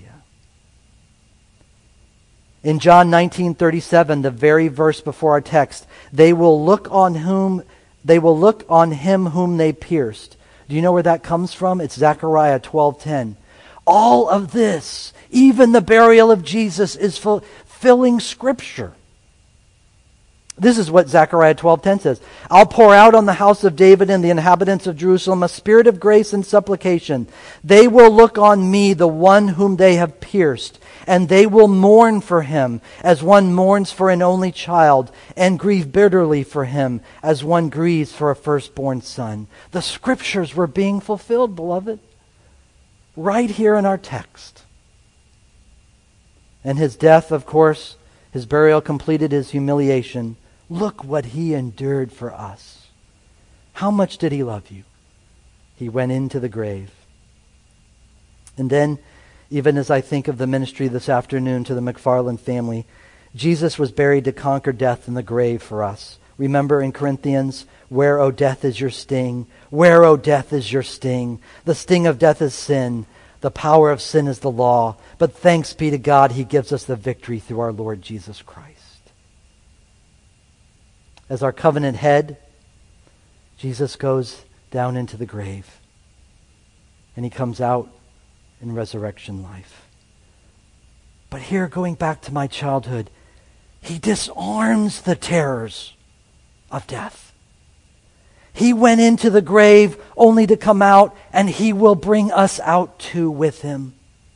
In John nineteen thirty-seven, the very verse before our text, they will look on whom they will look on him whom they pierced. Do you know where that comes from? It's Zechariah twelve ten. All of this, even the burial of Jesus, is fulfilling Scripture. This is what Zechariah twelve ten says. I'll pour out on the house of David and the inhabitants of Jerusalem a spirit of grace and supplication. They will look on me, the one whom they have pierced, and they will mourn for him as one mourns for an only child, and grieve bitterly for him as one grieves for a firstborn son. The Scriptures were being fulfilled, beloved, right here in our text. And his death, of course, his burial completed his humiliation. Look what he endured for us. How much did he love you? He went into the grave. And then, even as I think of the ministry this afternoon to the McFarland family, Jesus was buried to conquer death and the grave for us. Remember in Corinthians, where, O death, is your sting? Where, O death, is your sting? The sting of death is sin. The power of sin is the law. But thanks be to God, he gives us the victory through our Lord Jesus Christ. As our covenant head, Jesus goes down into the grave. And he comes out in resurrection life. But here, going back to my childhood, he disarms the terrors of death. He went into the grave only to come out, and he will bring us out too with him.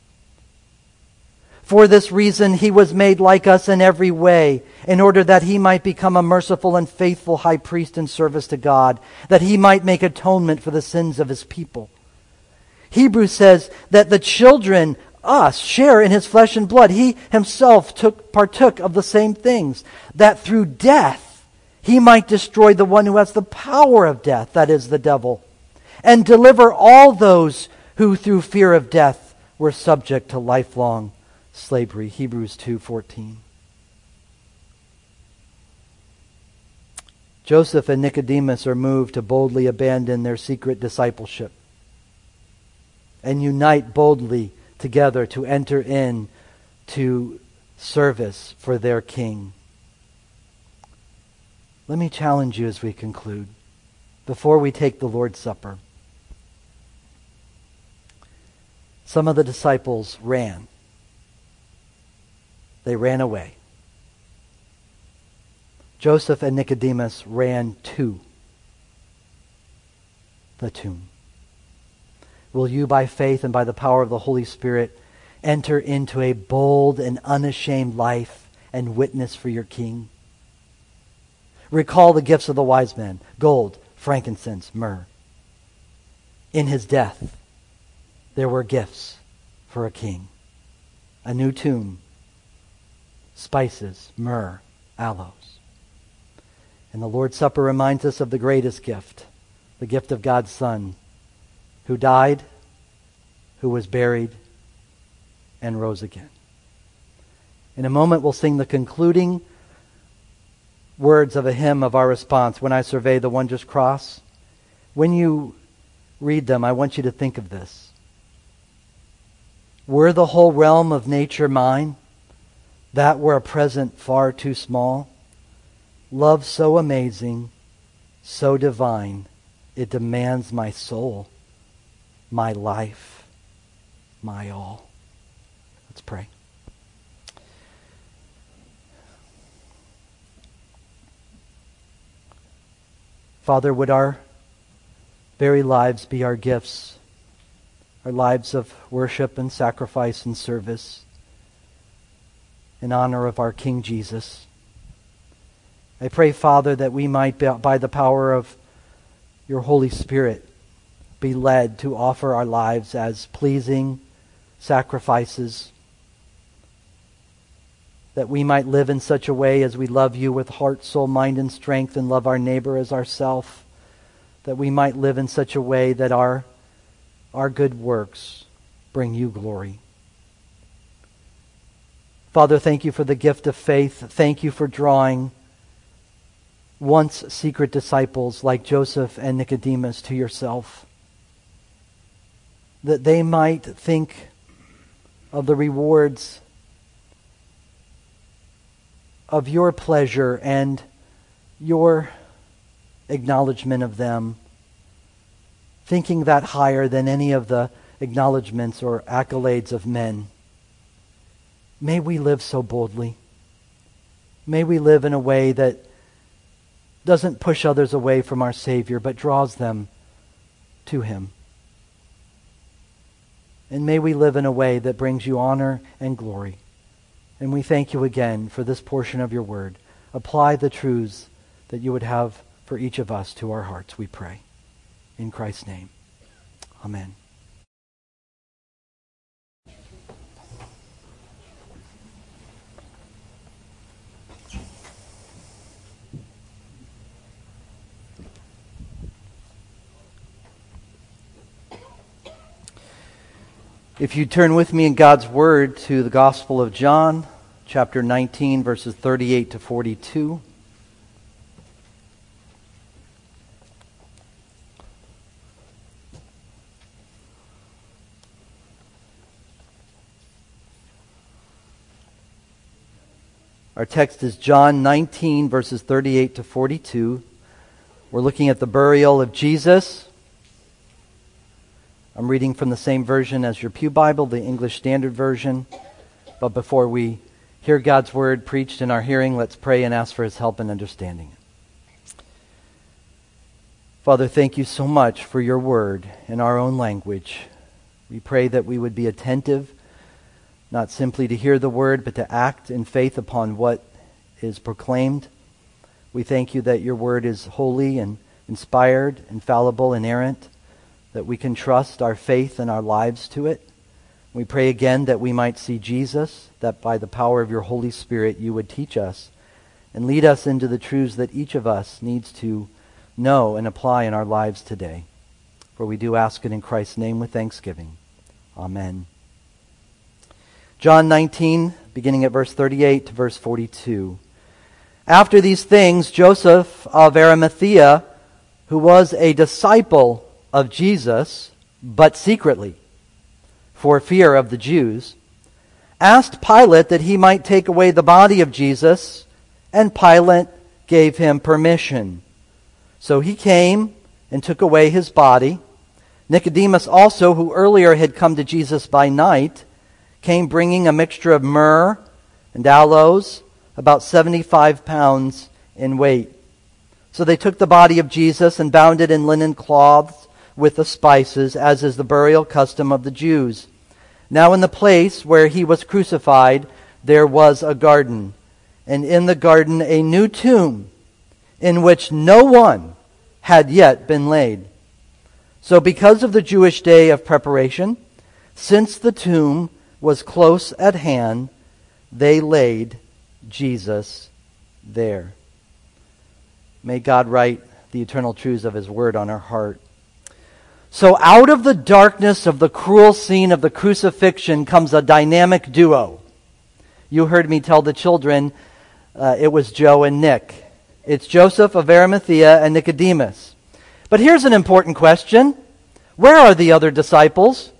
For this reason, he was made like us in every way, in order that he might become a merciful and faithful high priest in service to God, that he might make atonement for the sins of his people. Hebrews says that the children, us, share in his flesh and blood. He himself took partook of the same things, that through death he might destroy the one who has the power of death, that is, the devil, and deliver all those who through fear of death were subject to lifelong slavery. Hebrews two fourteen. Joseph and Nicodemus are moved to boldly abandon their secret discipleship and unite boldly together to enter in to service for their King. Let me challenge you as we conclude, before we take the Lord's Supper. Some of the disciples ran. They ran away. Joseph and Nicodemus ran to the tomb. Will you, by faith and by the power of the Holy Spirit, enter into a bold and unashamed life and witness for your King? Recall the gifts of the wise men: gold, frankincense, myrrh. In his death, there were gifts for a king: a new tomb, spices, myrrh, aloes. And the Lord's Supper reminds us of the greatest gift, the gift of God's Son, who died, who was buried, and rose again. In a moment, we'll sing the concluding words of a hymn of our response, When I Survey the Wondrous Cross. When you read them, I want you to think of this. Were the whole realm of nature mine, that were a present far too small, love so amazing, so divine, it demands my soul, my life, my all. Let's pray. Father, would our very lives be our gifts, our lives of worship and sacrifice and service in honor of our King Jesus. I pray, Father, that we might, by the power of your Holy Spirit, be led to offer our lives as pleasing sacrifices, that we might live in such a way as we love you with heart, soul, mind, and strength, and love our neighbor as ourself, that we might live in such a way that our, our good works bring you glory. Father, thank you for the gift of faith. Thank you for drawing once secret disciples like Joseph and Nicodemus to yourself, that they might think of the rewards of your pleasure and your acknowledgement of them, thinking that higher than any of the acknowledgments or accolades of men. May we live so boldly. May we live in a way that doesn't push others away from our Savior, but draws them to Him. And may we live in a way that brings you honor and glory. And we thank you again for this portion of your word. Apply the truths that you would have for each of us to our hearts, we pray. In Christ's name, amen. If you turn with me in God's Word to the Gospel of John, chapter nineteen, verses thirty-eight to forty-two. Our text is John nineteen, verses thirty-eight to forty-two. We're looking at the burial of Jesus. I'm reading from the same version as your pew Bible, the English Standard Version. But before we hear God's word preached in our hearing, let's pray and ask for His help in understanding it. Father, thank you so much for your word in our own language. We pray that we would be attentive, not simply to hear the word, but to act in faith upon what is proclaimed. We thank you that your word is holy and inspired, infallible, inerrant, that we can trust our faith and our lives to it. We pray again that we might see Jesus, that by the power of your Holy Spirit you would teach us and lead us into the truths that each of us needs to know and apply in our lives today. For we do ask it in Christ's name with thanksgiving. Amen. John nineteen, beginning at verse thirty-eight to verse forty-two. After these things, Joseph of Arimathea, who was a disciple of Jesus, but secretly, for fear of the Jews, asked Pilate that he might take away the body of Jesus, and Pilate gave him permission. So he came and took away his body. Nicodemus also, who earlier had come to Jesus by night, came bringing a mixture of myrrh and aloes, about seventy-five pounds in weight. So they took the body of Jesus and bound it in linen cloths with the spices, as is the burial custom of the Jews. Now in the place where he was crucified, there was a garden, and in the garden a new tomb, in which no one had yet been laid. So because of the Jewish day of preparation, since the tomb was close at hand, they laid Jesus there. May God write the eternal truths of His Word on our heart. So out of the darkness of the cruel scene of the crucifixion comes a dynamic duo. You heard me tell the children uh, it was Joe and Nick. It's Joseph of Arimathea and Nicodemus. But here's an important question. Where are the other disciples?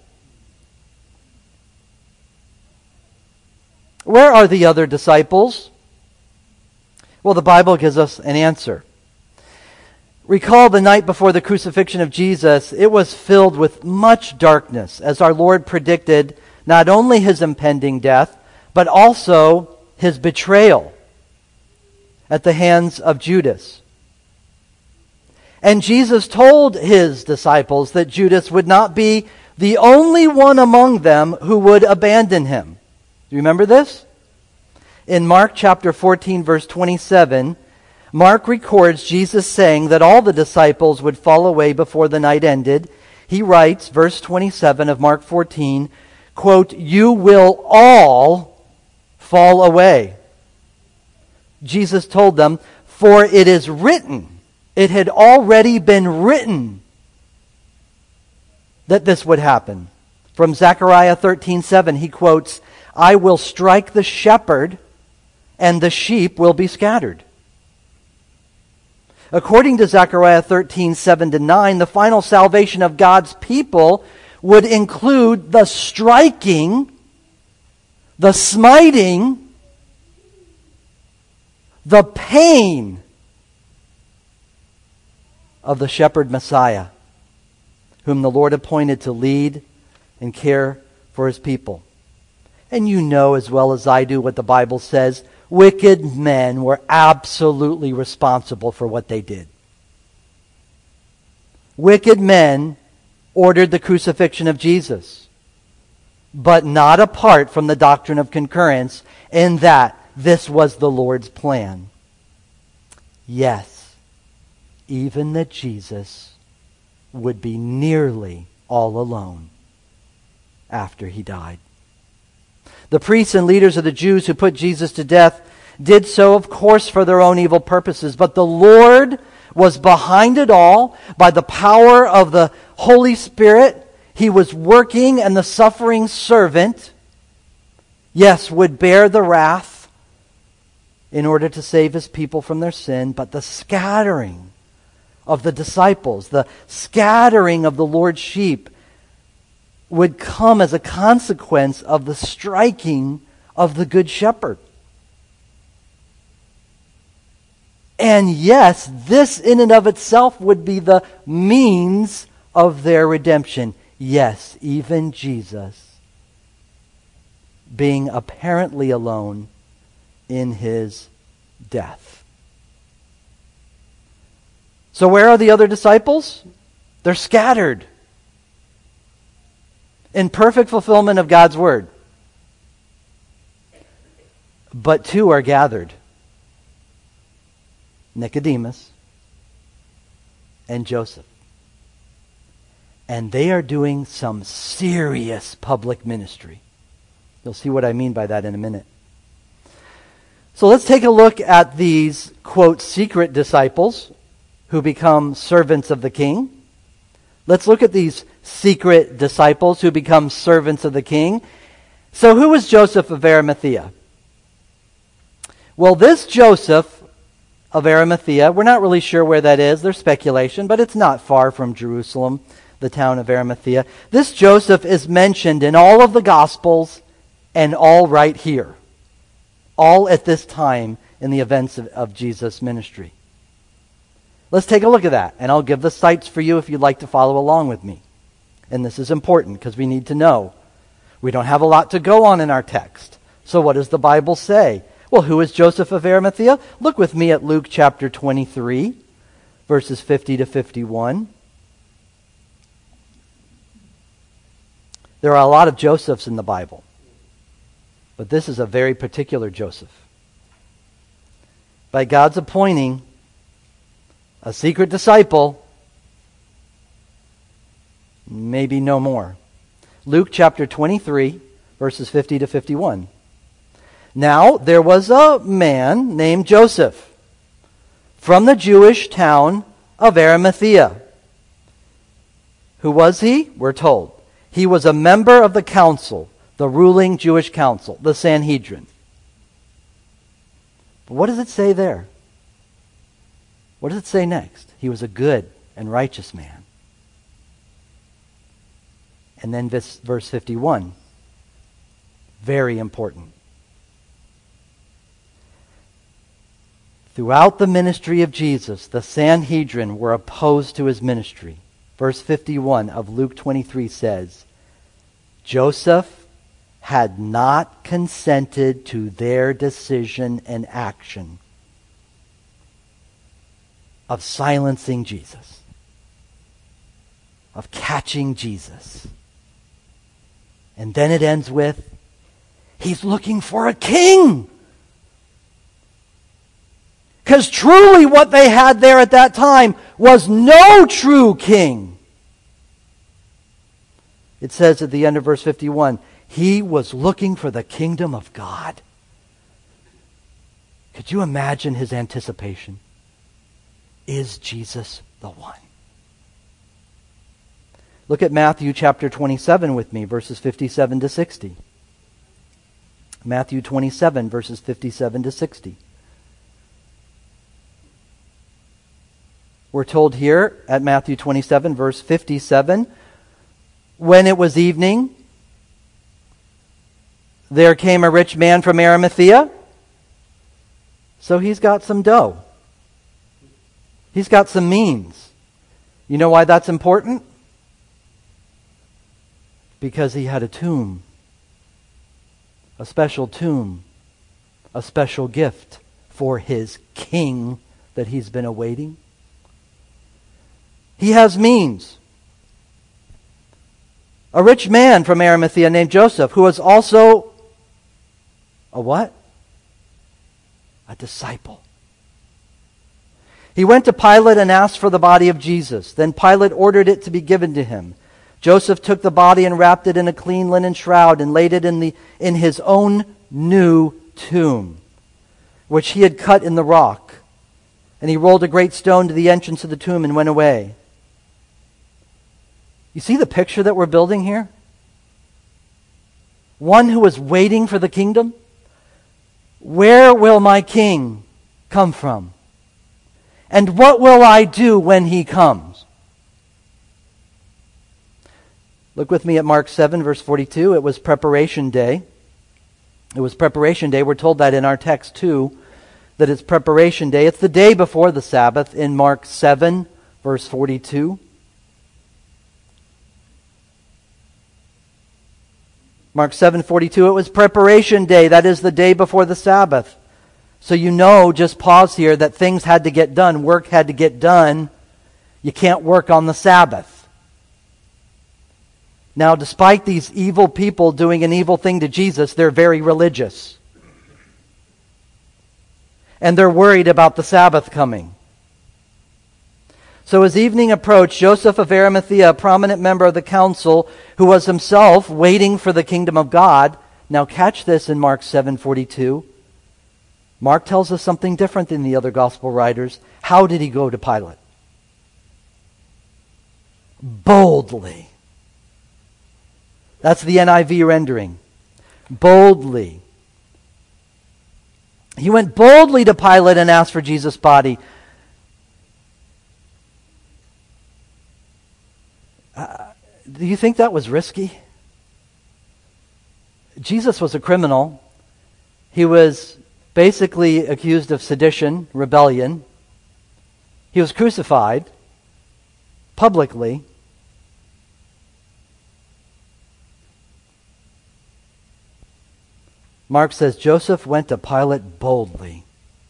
Where are the other disciples? Well, the Bible gives us an answer. Recall the night before the crucifixion of Jesus, it was filled with much darkness, as our Lord predicted not only His impending death, but also His betrayal at the hands of Judas. And Jesus told His disciples that Judas would not be the only one among them who would abandon Him. Do you remember this? In Mark chapter fourteen, verse twenty-seven, Mark records Jesus saying that all the disciples would fall away before the night ended. He writes, verse twenty-seven of Mark fourteen, quote, "You will all fall away." Jesus told them, "For it is written," it had already been written that this would happen. From Zechariah thirteen seven, he quotes, "I will strike the shepherd, and the sheep will be scattered." According to Zechariah thirteen seven to nine, the final salvation of God's people would include the striking, the smiting, the pain of the shepherd Messiah, whom the Lord appointed to lead and care for His people. And you know as well as I do what the Bible says. Wicked men were absolutely responsible for what they did. Wicked men ordered the crucifixion of Jesus, but not apart from the doctrine of concurrence, in that this was the Lord's plan. Yes, even that Jesus would be nearly all alone after He died. The priests and leaders of the Jews who put Jesus to death did so, of course, for their own evil purposes. But the Lord was behind it all by the power of the Holy Spirit. He was working, and the suffering servant, yes, would bear the wrath in order to save His people from their sin. But the scattering of the disciples, the scattering of the Lord's sheep, would come as a consequence of the striking of the Good Shepherd. And yes, this in and of itself would be the means of their redemption. Yes, even Jesus being apparently alone in His death. So where are the other disciples? They're scattered in perfect fulfillment of God's Word. But two are gathered. Nicodemus and Joseph. And they are doing some serious public ministry. You'll see what I mean by that in a minute. So let's take a look at these, quote, secret disciples who become servants of the king. Let's look at these secret disciples who become servants of the king. So who was Joseph of Arimathea? Well, this Joseph of Arimathea, we're not really sure where that is. There's speculation, but it's not far from Jerusalem, the town of Arimathea. This Joseph is mentioned in all of the Gospels and all right here. All at this time in the events of, of Jesus' ministry. Let's take a look at that, and I'll give the sites for you if you'd like to follow along with me. And this is important because we need to know. We don't have a lot to go on in our text. So what does the Bible say? Well, who is Joseph of Arimathea? Look with me at Luke chapter twenty-three, verses fifty to fifty-one. There are a lot of Josephs in the Bible, but this is a very particular Joseph. By God's appointing a secret disciple, maybe no more. Luke chapter twenty-three, verses fifty to fifty-one. Now there was a man named Joseph from the Jewish town of Arimathea. Who was he? We're told. He was a member of the council, the ruling Jewish council, the Sanhedrin. But what does it say there? What does it say next? He was a good and righteous man. And then this, verse fifty-one. Very important. Throughout the ministry of Jesus, the Sanhedrin were opposed to his ministry. Verse fifty-one of Luke twenty-three says, Joseph had not consented to their decision and action of silencing Jesus, of catching Jesus. And then it ends with, he's looking for a king. Because truly what they had there at that time was no true king. It says at the end of verse fifty-one, he was looking for the kingdom of God. Could you imagine his anticipation? Is Jesus the one? Look at Matthew chapter twenty-seven with me, verses fifty-seven to sixty. Matthew twenty-seven, verses fifty-seven to sixty. We're told here at Matthew twenty-seven, verse fifty-seven, when it was evening, there came a rich man from Arimathea. So he's got some dough. He's got some means. You know why that's important? Because he had a tomb. A special tomb. A special gift for his king that he's been awaiting. He has means. A rich man from Arimathea named Joseph, who was also a what? A disciple. He went to Pilate and asked for the body of Jesus. Then Pilate ordered it to be given to him. Joseph took the body and wrapped it in a clean linen shroud and laid it in the in his own new tomb, which he had cut in the rock. And he rolled a great stone to the entrance of the tomb and went away. You see the picture that we're building here? One who was waiting for the kingdom. Where will my king come from? And what will I do when he comes? Look with me at Mark seven, verse forty-two. It was preparation day. It was preparation day. We're told that in our text too, that it's preparation day. It's the day before the Sabbath in Mark seven, verse forty-two. Mark seven forty-two, it was preparation day. That is the day before the Sabbath. So you know, just pause here, that things had to get done. Work had to get done. You can't work on the Sabbath. Now, despite these evil people doing an evil thing to Jesus, they're very religious. And they're worried about the Sabbath coming. So as evening approached, Joseph of Arimathea, a prominent member of the council, who was himself waiting for the kingdom of God. Now catch this in Mark seven forty-two. Mark tells us something different than the other gospel writers. How did he go to Pilate? Boldly. That's the N I V rendering. Boldly. He went boldly to Pilate and asked for Jesus' body. Uh, do you think that was risky? Jesus was a criminal. He was basically accused of sedition, rebellion. He was crucified publicly. Mark says Joseph went to Pilate boldly.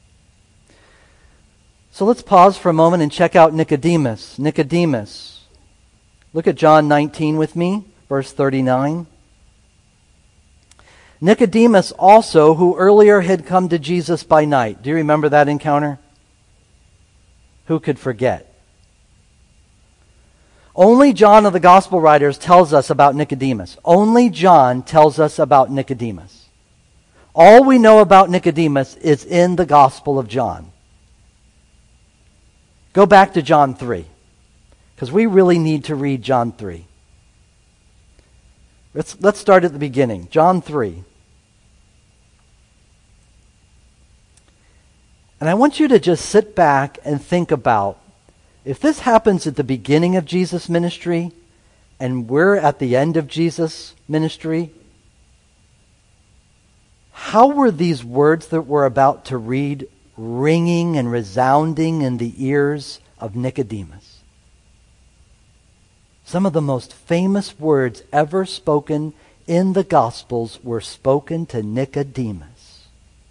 So let's pause for a moment and check out Nicodemus. Nicodemus. Look at John nineteen with me, verse thirty-nine. Nicodemus also, who earlier had come to Jesus by night. Do you remember that encounter? Who could forget? Only John of the Gospel writers tells us about Nicodemus. Only John tells us about Nicodemus. All we know about Nicodemus is in the Gospel of John. Go back to John three, because we really need to read John three. Let's, let's start at the beginning. John three. And I want you to just sit back and think about, if this happens at the beginning of Jesus' ministry, and we're at the end of Jesus' ministry, how were these words that we're about to read ringing and resounding in the ears of Nicodemus? Some of the most famous words ever spoken in the Gospels were spoken to Nicodemus.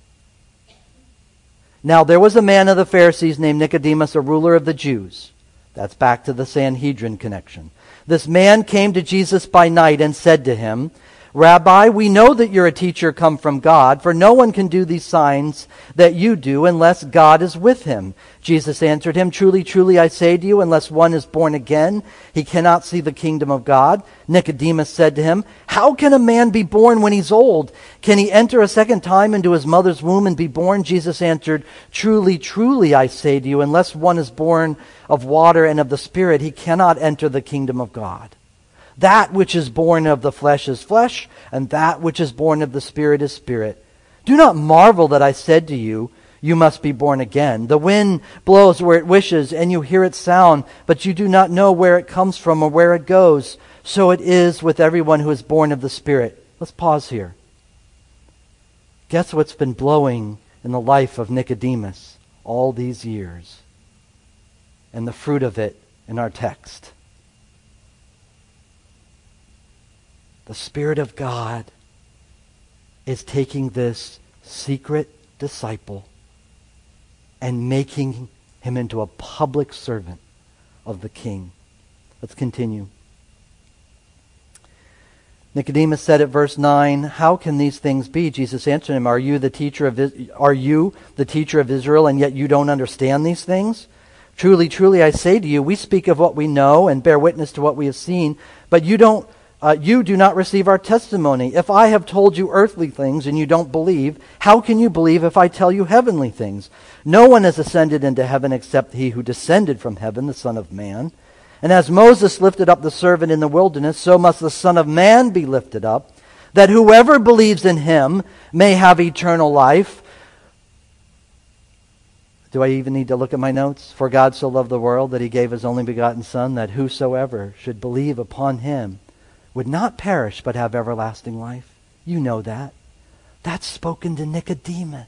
Now, there was a man of the Pharisees named Nicodemus, a ruler of the Jews. That's back to the Sanhedrin connection. This man came to Jesus by night and said to him, Rabbi, we know that you're a teacher come from God, for no one can do these signs that you do unless God is with him. Jesus answered him, Truly, truly, I say to you, unless one is born again, he cannot see the kingdom of God. Nicodemus said to him, How can a man be born when he's old? Can he enter a second time into his mother's womb and be born? Jesus answered, Truly, truly, I say to you, unless one is born of water and of the Spirit, he cannot enter the kingdom of God. That which is born of the flesh is flesh, and that which is born of the Spirit is spirit. Do not marvel that I said to you, you must be born again. The wind blows where it wishes, and you hear its sound, but you do not know where it comes from or where it goes. So it is with everyone who is born of the Spirit. Let's pause here. Guess what's been blowing in the life of Nicodemus all these years? And the fruit of it in our text. The Spirit of God is taking this secret disciple and making him into a public servant of the King. Let's continue. Nicodemus said at verse nine, How can these things be? Jesus answered him, Are you the teacher of are you the teacher of Israel, and yet you don't understand these things? Truly, truly, I say to you, we speak of what we know and bear witness to what we have seen, but you don't Uh, you do not receive our testimony. If I have told you earthly things and you don't believe, how can you believe if I tell you heavenly things? No one has ascended into heaven except he who descended from heaven, the Son of Man. And as Moses lifted up the servant in the wilderness, so must the Son of Man be lifted up, that whoever believes in him may have eternal life. Do I even need to look at my notes? For God so loved the world that he gave his only begotten Son, that whosoever should believe upon him would not perish but have everlasting life. You know that. That's spoken to Nicodemus.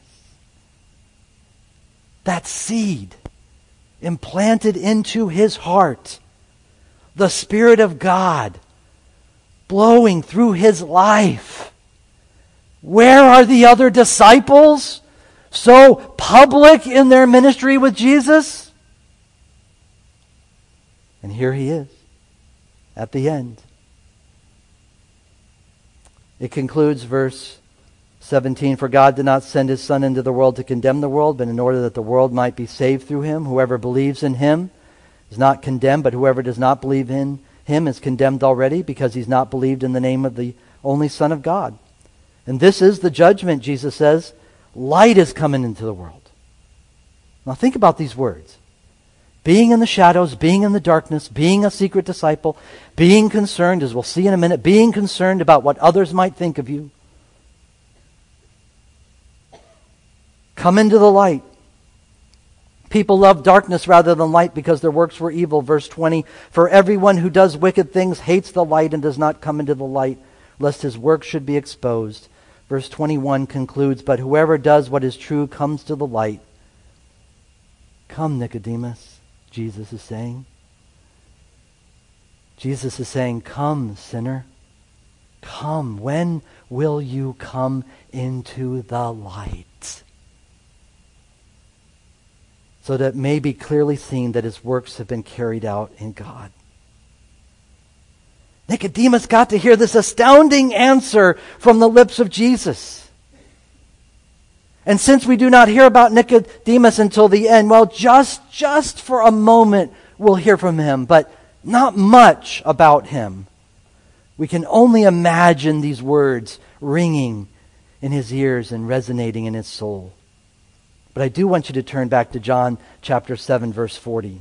That seed implanted into his heart. The Spirit of God blowing through his life. Where are the other disciples? So public in their ministry with Jesus? And here he is at the end. It concludes verse seventeen, For God did not send his Son into the world to condemn the world, but in order that the world might be saved through him. Whoever believes in him is not condemned, but whoever does not believe in him is condemned already, because he's not believed in the name of the only Son of God. And this is the judgment, Jesus says. Light is coming into the world. Now think about these words. Being in the shadows, being in the darkness, being a secret disciple, being concerned, as we'll see in a minute, being concerned about what others might think of you. Come into the light. People love darkness rather than light because their works were evil. Verse twenty, For everyone who does wicked things hates the light and does not come into the light, lest his work should be exposed. Verse twenty-one concludes, But whoever does what is true comes to the light. Come, Nicodemus. Jesus is saying. Jesus is saying, Come, sinner. Come. When will you come into the light? So that it may be clearly seen that his works have been carried out in God. Nicodemus got to hear this astounding answer from the lips of Jesus. And since we do not hear about Nicodemus until the end, well, just, just for a moment we'll hear from him, but not much about him. We can only imagine these words ringing in his ears and resonating in his soul. But I do want you to turn back to John chapter seven, verse forty.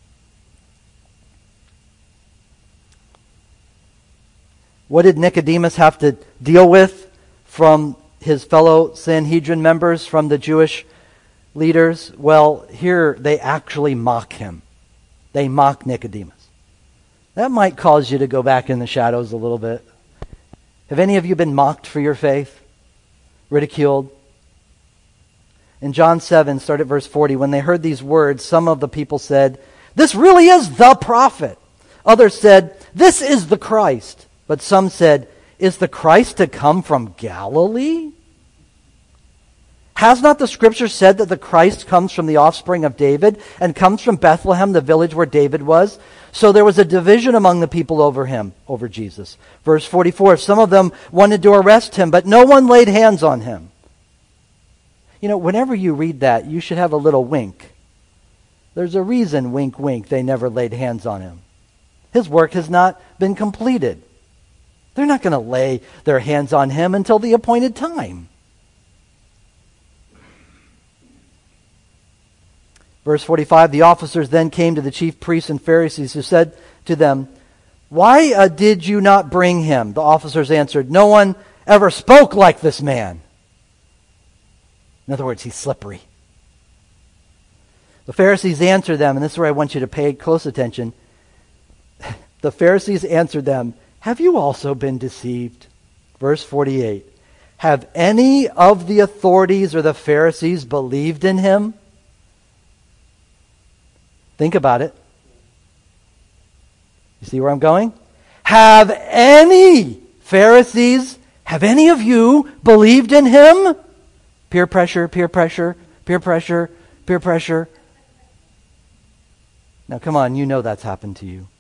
What did Nicodemus have to deal with from his fellow Sanhedrin members, from the Jewish leaders? Well, here they actually mock him. They mock Nicodemus. That might cause you to go back in the shadows a little bit. Have any of you been mocked for your faith? Ridiculed? In John seven, start at verse forty, when they heard these words, some of the people said, "This really is the prophet." Others said, "This is the Christ." But some said, "Is the Christ to come from Galilee? Has not the Scripture said that the Christ comes from the offspring of David and comes from Bethlehem, the village where David was?" So there was a division among the people over him, over Jesus. Verse forty-four, some of them wanted to arrest him, but no one laid hands on him. You know, whenever you read that, you should have a little wink. There's a reason, wink, wink, they never laid hands on him. His work has not been completed. They're not going to lay their hands on him until the appointed time. Verse forty-five, the officers then came to the chief priests and Pharisees, who said to them, "Why uh, did you not bring him?" The officers answered, "No one ever spoke like this man." In other words, he's slippery. The Pharisees answered them, and this is where I want you to pay close attention. The Pharisees answered them, "Have you also been deceived?" Verse forty-eight, "Have any of the authorities or the Pharisees believed in him?" Think about it. You see where I'm going? Have any Pharisees, have any of you believed in him? Peer pressure, peer pressure, peer pressure, peer pressure. Now come on, you know that's happened to you.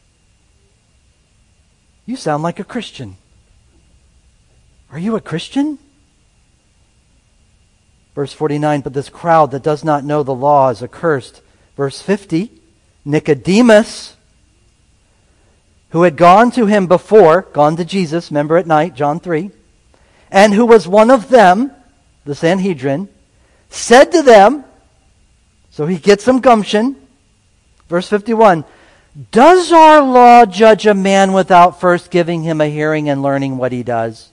You sound like a Christian. Are you a Christian? Verse forty-nine, but this crowd that does not know the law is accursed. Verse fifty, Nicodemus, who had gone to him before, gone to Jesus, remember at night, John three, and who was one of them, the Sanhedrin, said to them, so he gets some gumption, verse fifty-one, "Does our law judge a man without first giving him a hearing and learning what he does?"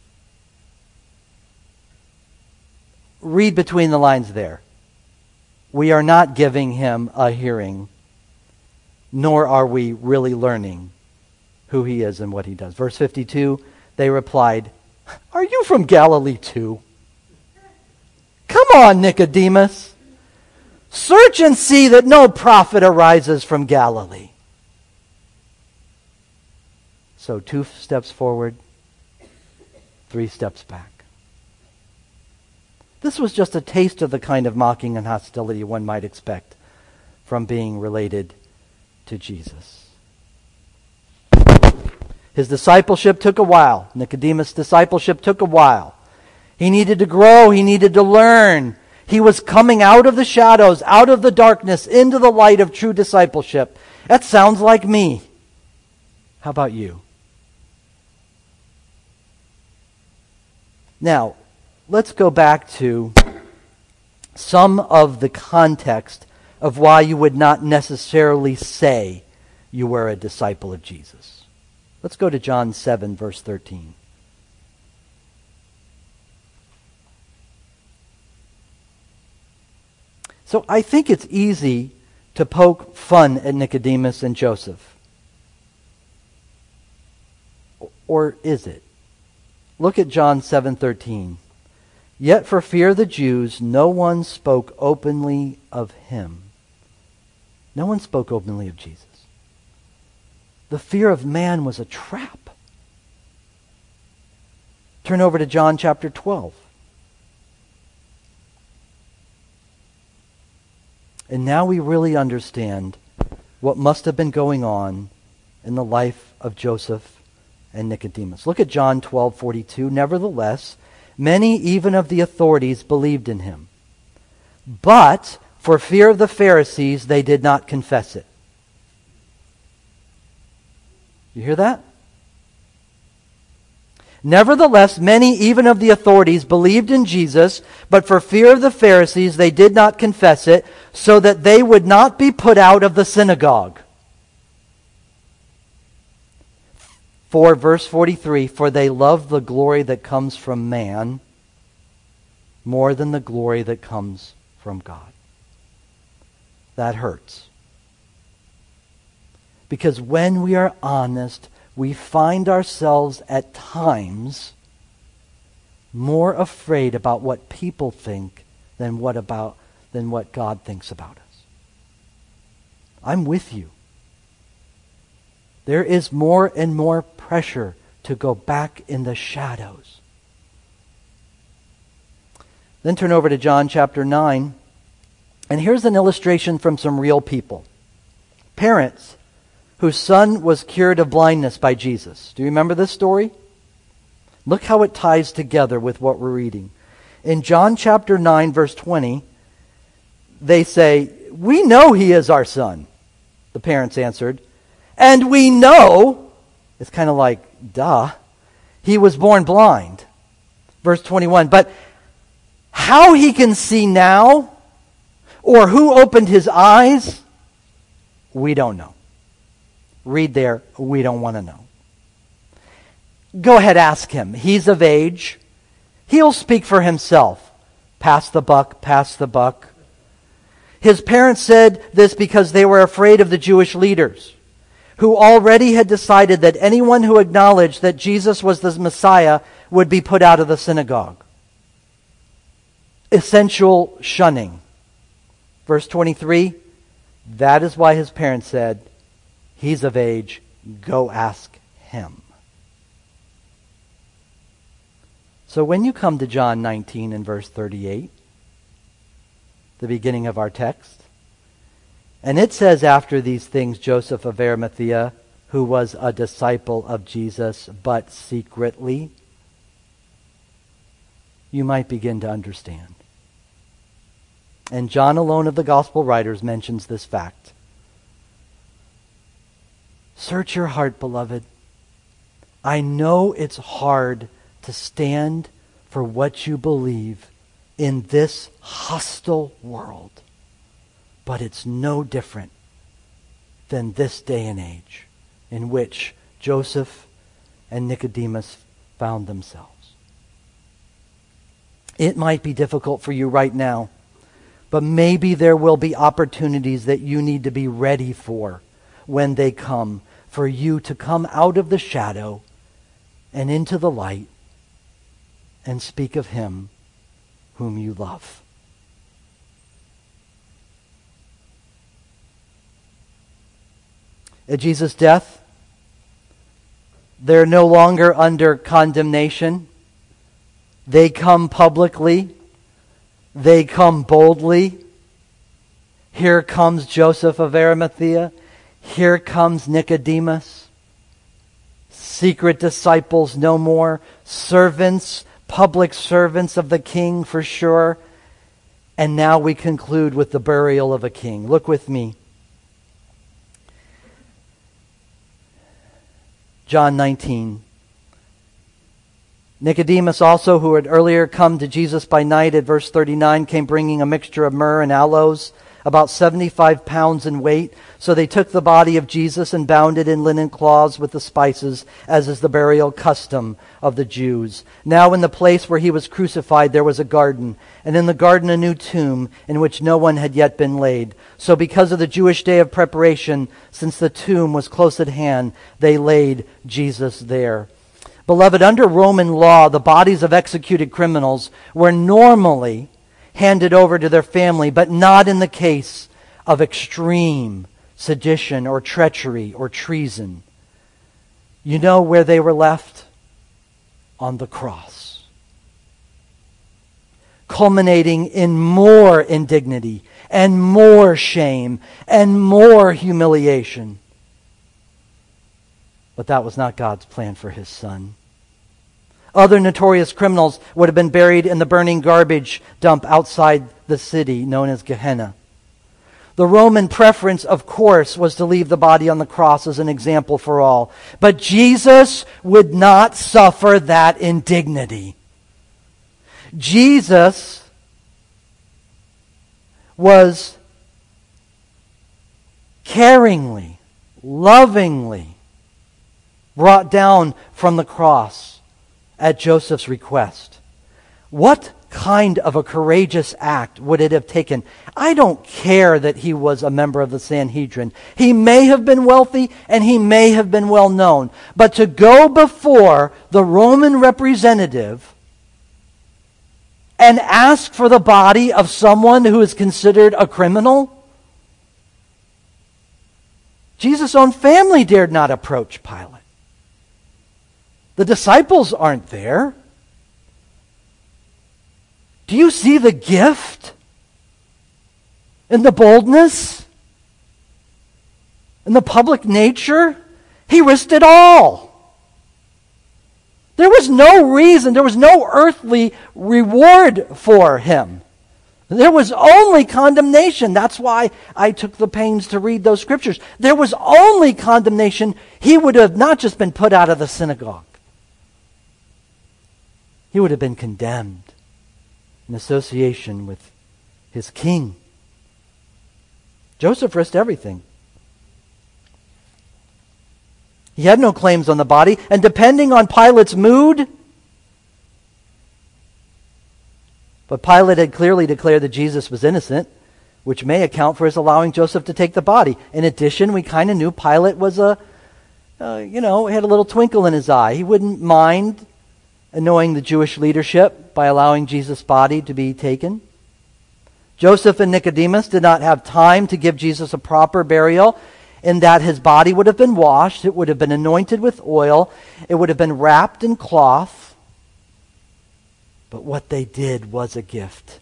Read between the lines there. We are not giving him a hearing, nor are we really learning who he is and what he does. Verse fifty-two, they replied, "Are you from Galilee too? Come on, Nicodemus. Search and see that no prophet arises from Galilee." So two steps forward, three steps back. This was just a taste of the kind of mocking and hostility one might expect from being related to Jesus. His discipleship took a while. Nicodemus' discipleship took a while. He needed to grow. He needed to learn. He was coming out of the shadows, out of the darkness, into the light of true discipleship. That sounds like me. How about you? Now, let's go back to some of the context of why you would not necessarily say you were a disciple of Jesus. Let's go to John seven, verse thirteen. So I think it's easy to poke fun at Nicodemus and Joseph. Or is it? Look at John seven thirteen. "Yet for fear of the Jews, no one spoke openly of him." No one spoke openly of Jesus. The fear of man was a trap. Turn over to John chapter twelve. And now we really understand what must have been going on in the life of Joseph and Nicodemus. Look at John twelve forty-two. "Nevertheless, many even of the authorities believed in him. But for fear of the Pharisees, they did not confess it." You hear that? Nevertheless, many even of the authorities believed in Jesus, but for fear of the Pharisees they did not confess it, so that they would not be put out of the synagogue. For, verse forty-three, for they love the glory that comes from man more than the glory that comes from God. That hurts. Because when we are honest, we find ourselves at times more afraid about what people think than what about than what God thinks about us. I'm with you. There is more and more pressure to go back in the shadows. Then turn over to John chapter nine. And here's an illustration from some real people. Parents whose son was cured of blindness by Jesus. Do you remember this story? Look how it ties together with what we're reading. In John chapter nine, verse twenty, they say, "We know he is our son." The parents answered, "And we know," it's kind of like, duh, "he was born blind." Verse twenty-one, "But how he can see now, or who opened his eyes, we don't know." Read there, "we don't want to know." Go ahead, ask him. He's of age. He'll speak for himself. Pass the buck, pass the buck. His parents said this because they were afraid of the Jewish leaders, who already had decided that anyone who acknowledged that Jesus was the Messiah would be put out of the synagogue. Essential shunning. Verse twenty-three, that is why his parents said, "He's of age, go ask him." So when you come to John nineteen and verse thirty-eight, the beginning of our text, and it says, "After these things, Joseph of Arimathea, who was a disciple of Jesus, but secretly," you might begin to understand. And John alone of the gospel writers mentions this fact. Search your heart, beloved. I know it's hard to stand for what you believe in this hostile world, but it's no different than this day and age in which Joseph and Nicodemus found themselves. It might be difficult for you right now, but maybe there will be opportunities that you need to be ready for when they come, for you to come out of the shadow and into the light and speak of him whom you love. At Jesus' death, they're no longer under condemnation. They come publicly. They come boldly. Here comes Joseph of Arimathea. Here comes Nicodemus. Secret disciples no more. Servants, public servants of the king for sure. And now we conclude with the burial of a king. Look with me. John nineteen. Nicodemus also, who had earlier come to Jesus by night, at verse thirty-nine, came bringing a mixture of myrrh and aloes, about seventy-five pounds in weight. So they took the body of Jesus and bound it in linen cloths with the spices, as is the burial custom of the Jews. Now in the place where he was crucified there was a garden, and in the garden a new tomb, in which no one had yet been laid. So because of the Jewish day of preparation, since the tomb was close at hand, they laid Jesus there. Beloved, under Roman law, the bodies of executed criminals were normally handed over to their family, but not in the case of extreme sedition or treachery or treason. You know where they were left? On the cross. Culminating in more indignity and more shame and more humiliation. But that was not God's plan for his son. Other notorious criminals would have been buried in the burning garbage dump outside the city known as Gehenna. The Roman preference, of course, was to leave the body on the cross as an example for all. But Jesus would not suffer that indignity. Jesus was caringly, lovingly brought down from the cross at Joseph's request. What kind of a courageous act would it have taken? I don't care that he was a member of the Sanhedrin. He may have been wealthy and he may have been well known. But to go before the Roman representative and ask for the body of someone who is considered a criminal? Jesus' own family dared not approach Pilate. The disciples aren't there. Do you see the gift and the boldness and the public nature? He risked it all. There was no reason, there was no earthly reward for him. There was only condemnation. That's why I took the pains to read those scriptures. There was only condemnation. He would have not just been put out of the synagogue. He would have been condemned in association with his king. Joseph risked everything. He had no claims on the body, and depending on Pilate's mood, but Pilate had clearly declared that Jesus was innocent, which may account for his allowing Joseph to take the body. In addition, we kind of knew Pilate was a, uh, you know, had a little twinkle in his eye. He wouldn't mind annoying the Jewish leadership by allowing Jesus' body to be taken. Joseph and Nicodemus did not have time to give Jesus a proper burial, in that his body would have been washed, it would have been anointed with oil, it would have been wrapped in cloth. But what they did was a gift.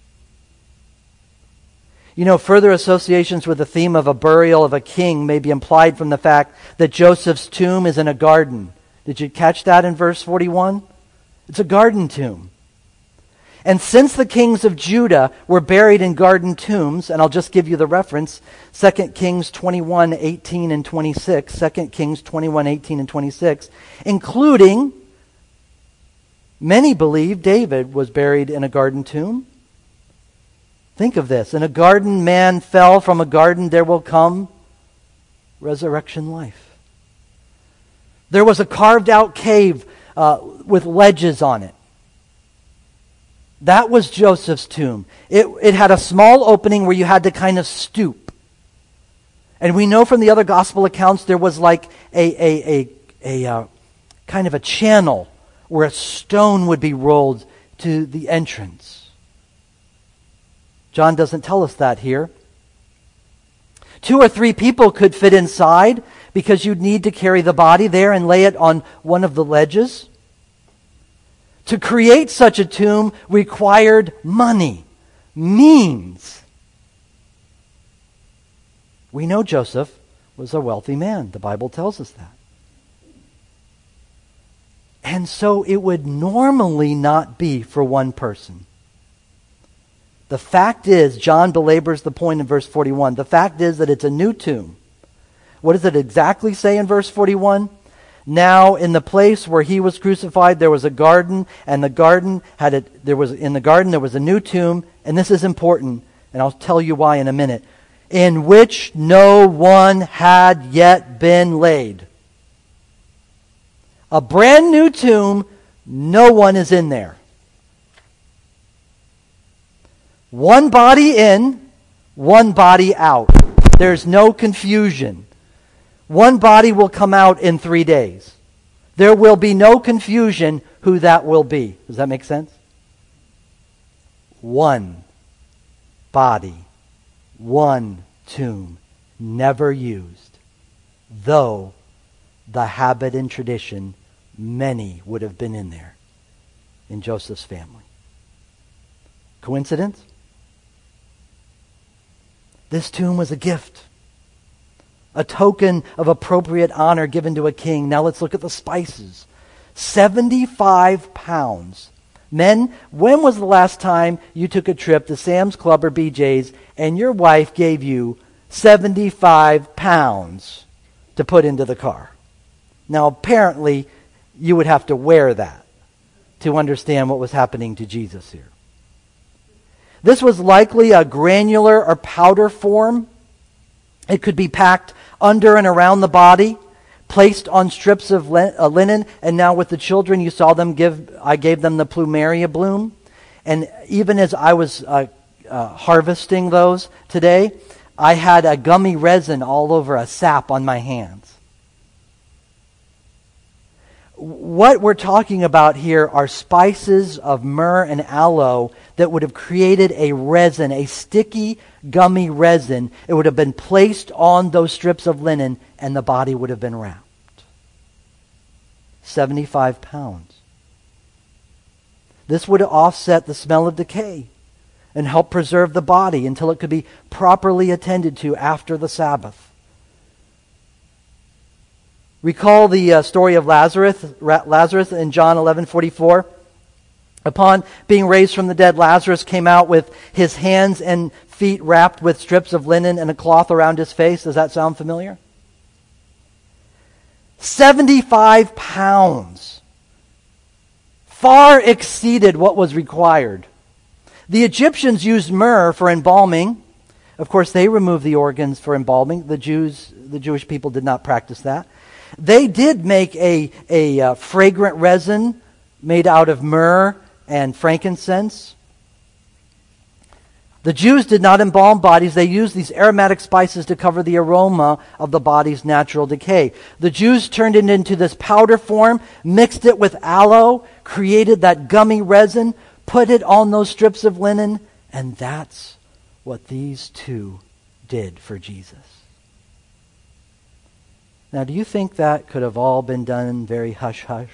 You know, further associations with the theme of a burial of a king may be implied from the fact that Joseph's tomb is in a garden. Did you catch that in verse forty-one? It's a garden tomb. And since the kings of Judah were buried in garden tombs, and I'll just give you the reference, Second Kings twenty-one, eighteen and twenty-six, Second Kings twenty-one, eighteen and twenty-six, including, many believe David was buried in a garden tomb. Think of this. In a garden man fell, from a garden there will come resurrection life. There was a carved out cave uh, with ledges on it. That was Joseph's tomb. It, it had a small opening where you had to kind of stoop. And we know from the other gospel accounts there was like a, a, a, a uh, kind of a channel where a stone would be rolled to the entrance. John doesn't tell us that here. Two or three people could fit inside because you'd need to carry the body there and lay it on one of the ledges. To create such a tomb required money, means. We know Joseph was a wealthy man. The Bible tells us that. And so it would normally not be for one person. The fact is, John belabors the point in verse forty-one. The fact is that it's a new tomb. What does it exactly say in verse forty-one? Now, in the place where he was crucified, there was a garden, and the garden had a, there was in the garden there was a new tomb, and this is important, and I'll tell you why in a minute, in which no one had yet been laid. A brand new tomb, no one is in there. One body in, one body out. There's no confusion. One body will come out in three days. There will be no confusion who that will be. Does that make sense? One body, one tomb, never used. Though the habit and tradition, many would have been in there in Joseph's family. Coincidence? This tomb was a gift. A token of appropriate honor given to a king. Now let's look at the spices. seventy-five pounds. Men, when was the last time you took a trip to Sam's Club or B J's and your wife gave you seventy-five pounds to put into the car. Now, apparently, you would have to wear that to understand what was happening to Jesus here. This was likely a granular or powder form. It could be packed under and around the body, placed on strips of linen, and now with the children, you saw them give, I gave them the plumeria bloom. And even as I was uh, uh, harvesting those today, I had a gummy resin all over a sap on my hands. What we're talking about here are spices of myrrh and aloe that would have created a resin, a sticky, gummy resin. It would have been placed on those strips of linen, and the body would have been wrapped. seventy-five pounds. This would offset the smell of decay and help preserve the body until it could be properly attended to after the Sabbath. Recall the uh, story of Lazarus, Lazarus in John eleven forty-four. Upon being raised from the dead, Lazarus came out with his hands and feet wrapped with strips of linen and a cloth around his face. Does that sound familiar? seventy-five pounds. Far exceeded what was required. The Egyptians used myrrh for embalming. Of course, they removed the organs for embalming. The Jews, the Jewish people did not practice that. They did make a, a uh, fragrant resin made out of myrrh and frankincense. The Jews did not embalm bodies. They used these aromatic spices to cover the aroma of the body's natural decay. The Jews turned it into this powder form, mixed it with aloe, created that gummy resin, put it on those strips of linen, and that's what these two did for Jesus. Now, do you think that could have all been done very hush-hush?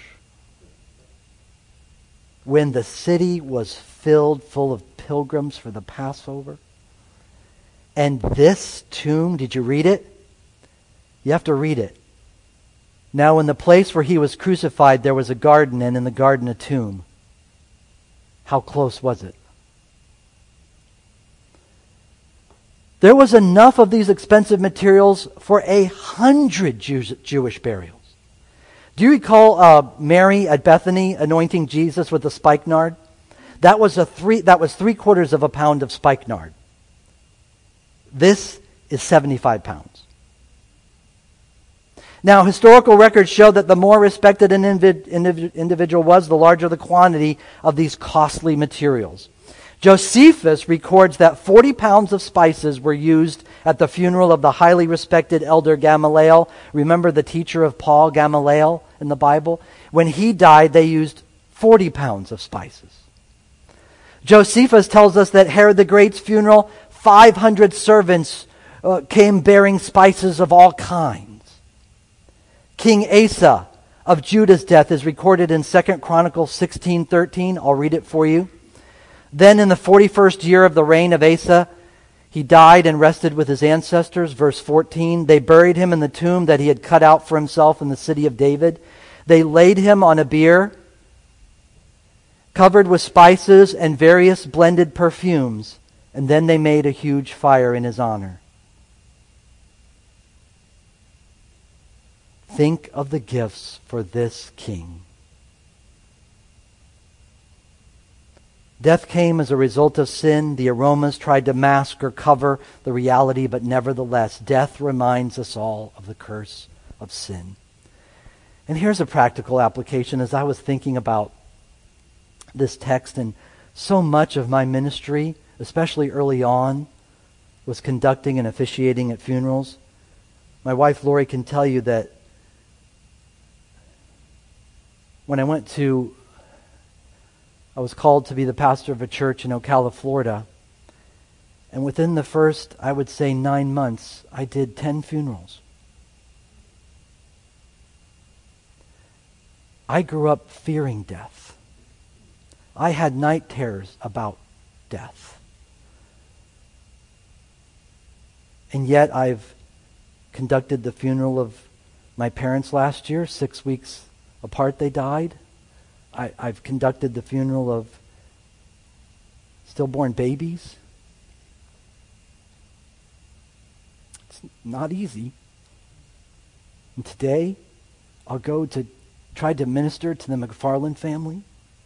When the city was filled full of pilgrims for the Passover? And this tomb, did you read it? You have to read it. Now, in the place where he was crucified, there was a garden, and in the garden a tomb. How close was it? There was enough of these expensive materials for a hundred Jews, Jewish burials. Do you recall uh, Mary at Bethany anointing Jesus with the spikenard? That was a three. That was three quarters of a pound of spikenard. This is seventy-five pounds. Now, historical records show that the more respected an individ, individ, individual was, the larger the quantity of these costly materials. Josephus records that forty pounds of spices were used at the funeral of the highly respected elder Gamaliel. Remember the teacher of Paul, Gamaliel, in the Bible? When he died, they used forty pounds of spices. Josephus tells us that Herod the Great's funeral, five hundred servants uh, came bearing spices of all kinds. King Asa of Judah's death is recorded in Second Chronicles sixteen thirteen. I'll read it for you. Then in the forty-first year of the reign of Asa, he died and rested with his ancestors. Verse fourteen, they buried him in the tomb that he had cut out for himself in the city of David. They laid him on a bier, covered with spices and various blended perfumes, and then they made a huge fire in his honor. Think of the gifts for this king. Death came as a result of sin. The aromas tried to mask or cover the reality, but nevertheless, death reminds us all of the curse of sin. And here's a practical application. As I was thinking about this text, and so much of my ministry, especially early on, was conducting and officiating at funerals. My wife Lori can tell you that when I went to I was called to be the pastor of a church in Ocala, Florida. And within the first, I would say, nine months, I did ten funerals. I grew up fearing death. I had night terrors about death. And yet I've conducted the funeral of my parents last year. Six weeks apart they died. I, I've conducted the funeral of stillborn babies. not easy. And today, I'll go to try to minister to the McFarland family.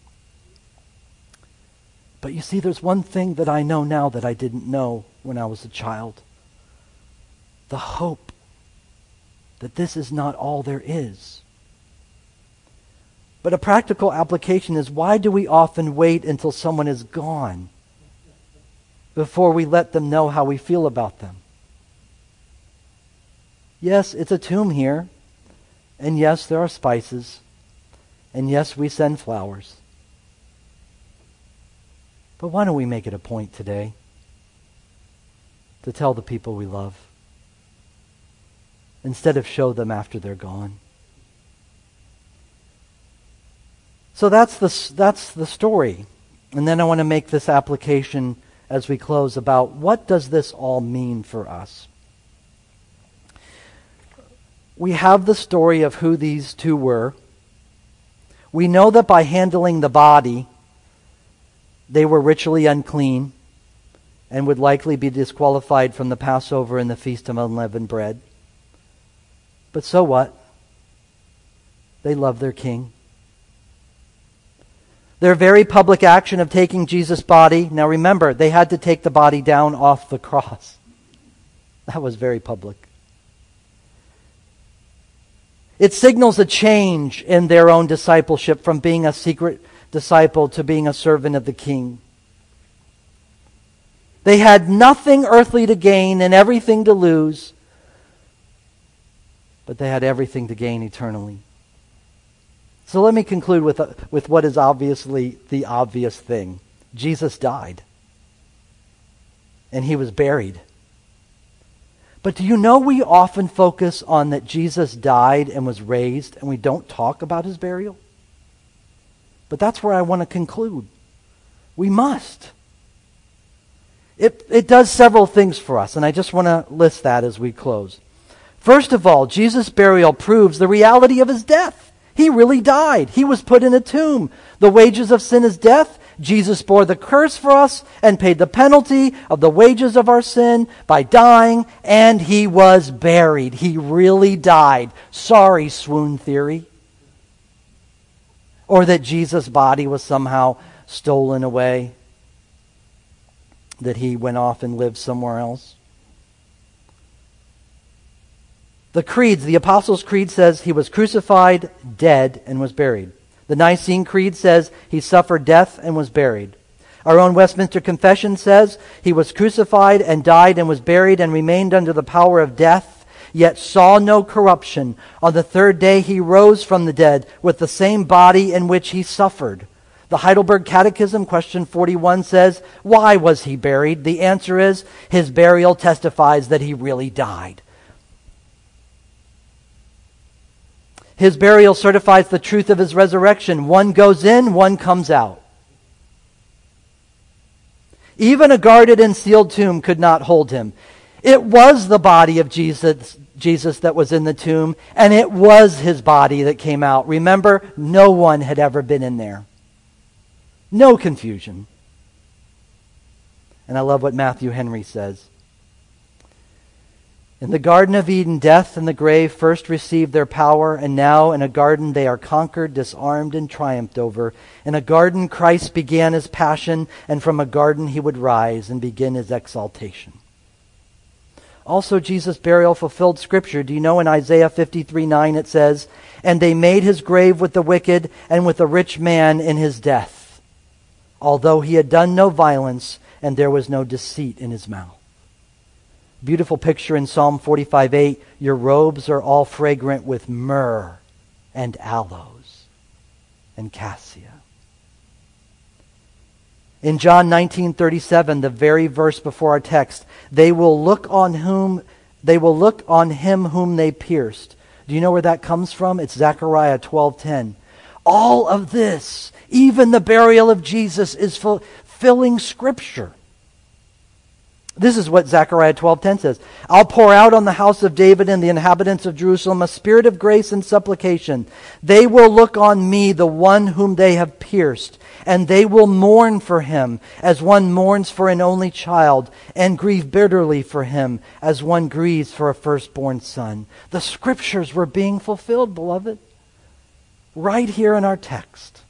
But you see, there's one thing that I know now that I didn't know when I was a child. The hope that this is not all there is. But a practical application is, why do we often wait until someone is gone before we let them know how we feel about them? Yes, it's a tomb here. And yes, there are spices. And yes, we send flowers. But why don't we make it a point today to tell the people we love instead of show them after they're gone? So that's the, that's the story. And then I want to make this application as we close about, what does this all mean for us? We have the story of who these two were. We know that by handling the body, they were ritually unclean and would likely be disqualified from the Passover and the Feast of Unleavened Bread. But so what? They loved their king. Their very public action of taking Jesus' body, now remember, they had to take the body down off the cross. That was very public. It signals a change in their own discipleship from being a secret disciple to being a servant of the king. They had nothing earthly to gain and everything to lose, but they had everything to gain eternally. So let me conclude with, uh, with what is obviously the obvious thing. Jesus died, and he was buried. But do you know we often focus on that Jesus died and was raised, and we don't talk about his burial? But that's where I want to conclude. We must. It, it does several things for us, and I just want to list that as we close. First of all, Jesus' burial proves the reality of his death. He really died. He was put in a tomb. The wages of sin is death. Jesus bore the curse for us and paid the penalty of the wages of our sin by dying, and he was buried. He really died. Sorry, swoon theory. Or that Jesus' body was somehow stolen away, that he went off and lived somewhere else. The creeds, the Apostles' Creed says he was crucified, dead, and was buried. The Nicene Creed says he suffered death and was buried. Our own Westminster Confession says he was crucified and died and was buried and remained under the power of death, yet saw no corruption. On the third day he rose from the dead with the same body in which he suffered. The Heidelberg Catechism, question forty-one, says, why was he buried? The answer is, his burial testifies that he really died. His burial certifies the truth of his resurrection. One goes in, one comes out. Even a guarded and sealed tomb could not hold him. It was the body of Jesus, Jesus that was in the tomb, and it was his body that came out. Remember, no one had ever been in there. No confusion. And I love what Matthew Henry says. In the Garden of Eden, death and the grave first received their power, and now in a garden they are conquered, disarmed, and triumphed over. In a garden Christ began his passion, and from a garden he would rise and begin his exaltation. Also, Jesus' burial fulfilled Scripture. Do you know in Isaiah fifty-three nine it says, and they made his grave with the wicked and with a rich man in his death, although he had done no violence and there was no deceit in his mouth. Beautiful picture in Psalm forty-five eight. Your robes are all fragrant with myrrh and aloes and cassia. In John nineteen thirty-seven, the very verse before our text, they will look on whom they will look on him whom they pierced. Do you know where that comes from? It's Zechariah twelve ten. All of this, even the burial of Jesus, is fulfilling Scripture. This is what Zechariah twelve ten says. I'll pour out on the house of David and the inhabitants of Jerusalem a spirit of grace and supplication. They will look on me, the one whom they have pierced, and they will mourn for him as one mourns for an only child, and grieve bitterly for him as one grieves for a firstborn son. The scriptures were being fulfilled, beloved, right here in our text.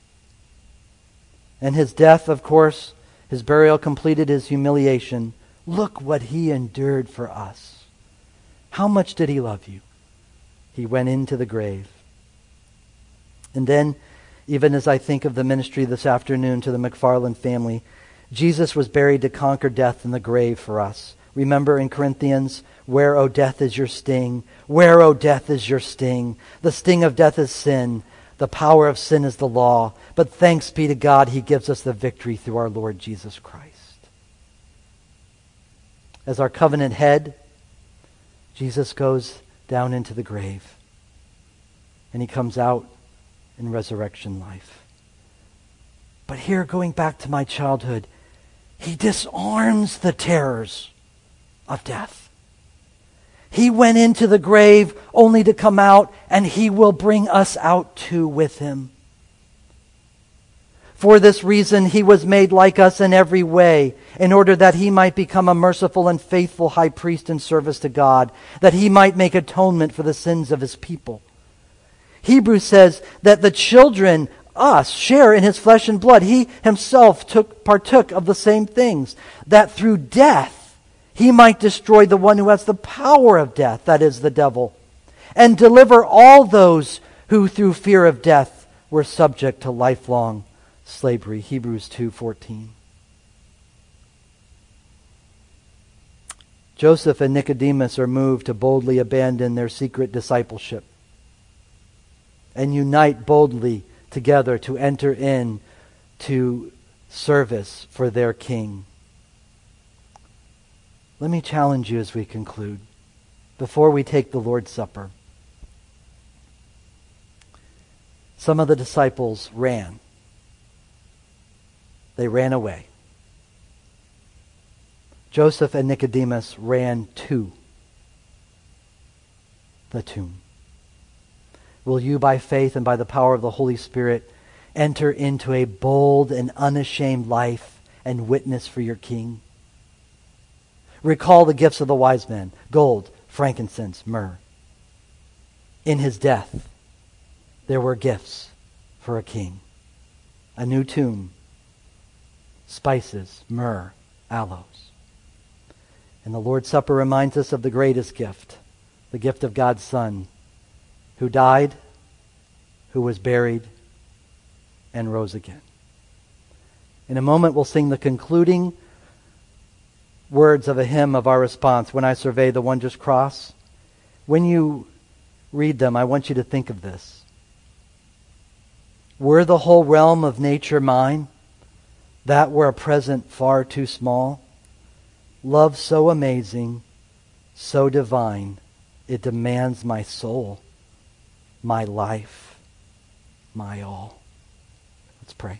And his death, of course, his burial completed his humiliation. Look what he endured for us. How much did he love you? He went into the grave. And then, even as I think of the ministry this afternoon to the McFarland family, Jesus was buried to conquer death in the grave for us. Remember in Corinthians, where, O death, is your sting? Where, O death, is your sting? The sting of death is sin. The power of sin is the law. But thanks be to God, he gives us the victory through our Lord Jesus Christ. As our covenant head, Jesus goes down into the grave. And he comes out in resurrection life. But here, going back to my childhood, he disarms the terrors of death. He went into the grave only to come out, and he will bring us out too with him. For this reason, he was made like us in every way, in order that he might become a merciful and faithful high priest in service to God, that he might make atonement for the sins of his people. Hebrews says that the children, us, share in his flesh and blood. He himself took partook of the same things, that through death he might destroy the one who has the power of death, that is, the devil, and deliver all those who through fear of death were subject to lifelong slavery. Hebrews two fourteen. Joseph and Nicodemus are moved to boldly abandon their secret discipleship and unite boldly together to enter in to service for their King. Let me challenge you as we conclude, before we take the Lord's Supper. Some of the disciples ran. They ran away. Joseph and Nicodemus ran to the tomb. Will you, by faith and by the power of the Holy Spirit, enter into a bold and unashamed life and witness for your King? Recall the gifts of the wise men: gold, frankincense, myrrh. In his death, there were gifts for a king: a new tomb, spices, myrrh, aloes. And the Lord's Supper reminds us of the greatest gift, the gift of God's Son, who died, who was buried, and rose again. In a moment, we'll sing the concluding words of a hymn of our response, When I Survey the Wondrous Cross. When you read them, I want you to think of this. Were the whole realm of nature mine, that were a present far too small, love so amazing, so divine, it demands my soul, my life, my all. Let's pray.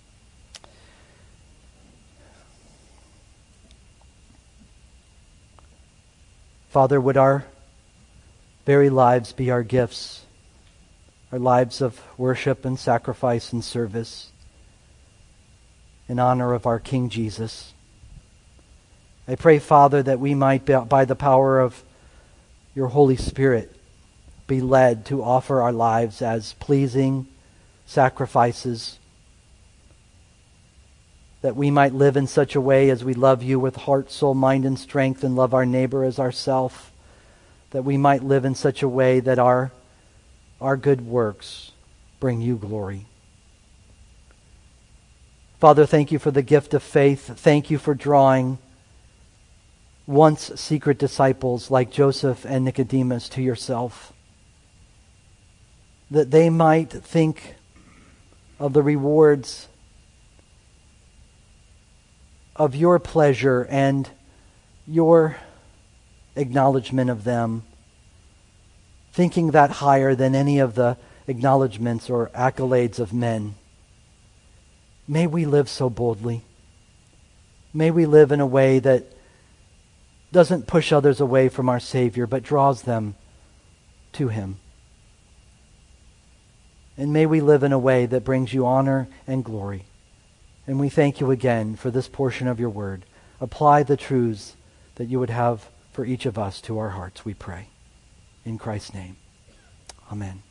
Father, would our very lives be our gifts, our lives of worship and sacrifice and service in honor of our King Jesus. I pray, Father, that we might, by the power of your Holy Spirit, be led to offer our lives as pleasing sacrifices, that we might live in such a way as we love you with heart, soul, mind, and strength, and love our neighbor as ourself, that we might live in such a way that our, our good works bring you glory. Father, thank you for the gift of faith. Thank you for drawing once secret disciples like Joseph and Nicodemus to yourself, that they might think of the rewards of your pleasure and your acknowledgement of them, thinking that higher than any of the acknowledgments or accolades of men. May we live so boldly. May we live in a way that doesn't push others away from our Savior, but draws them to him. And may we live in a way that brings you honor and glory. And we thank you again for this portion of your word. Apply the truths that you would have for each of us to our hearts, we pray. In Christ's name, amen.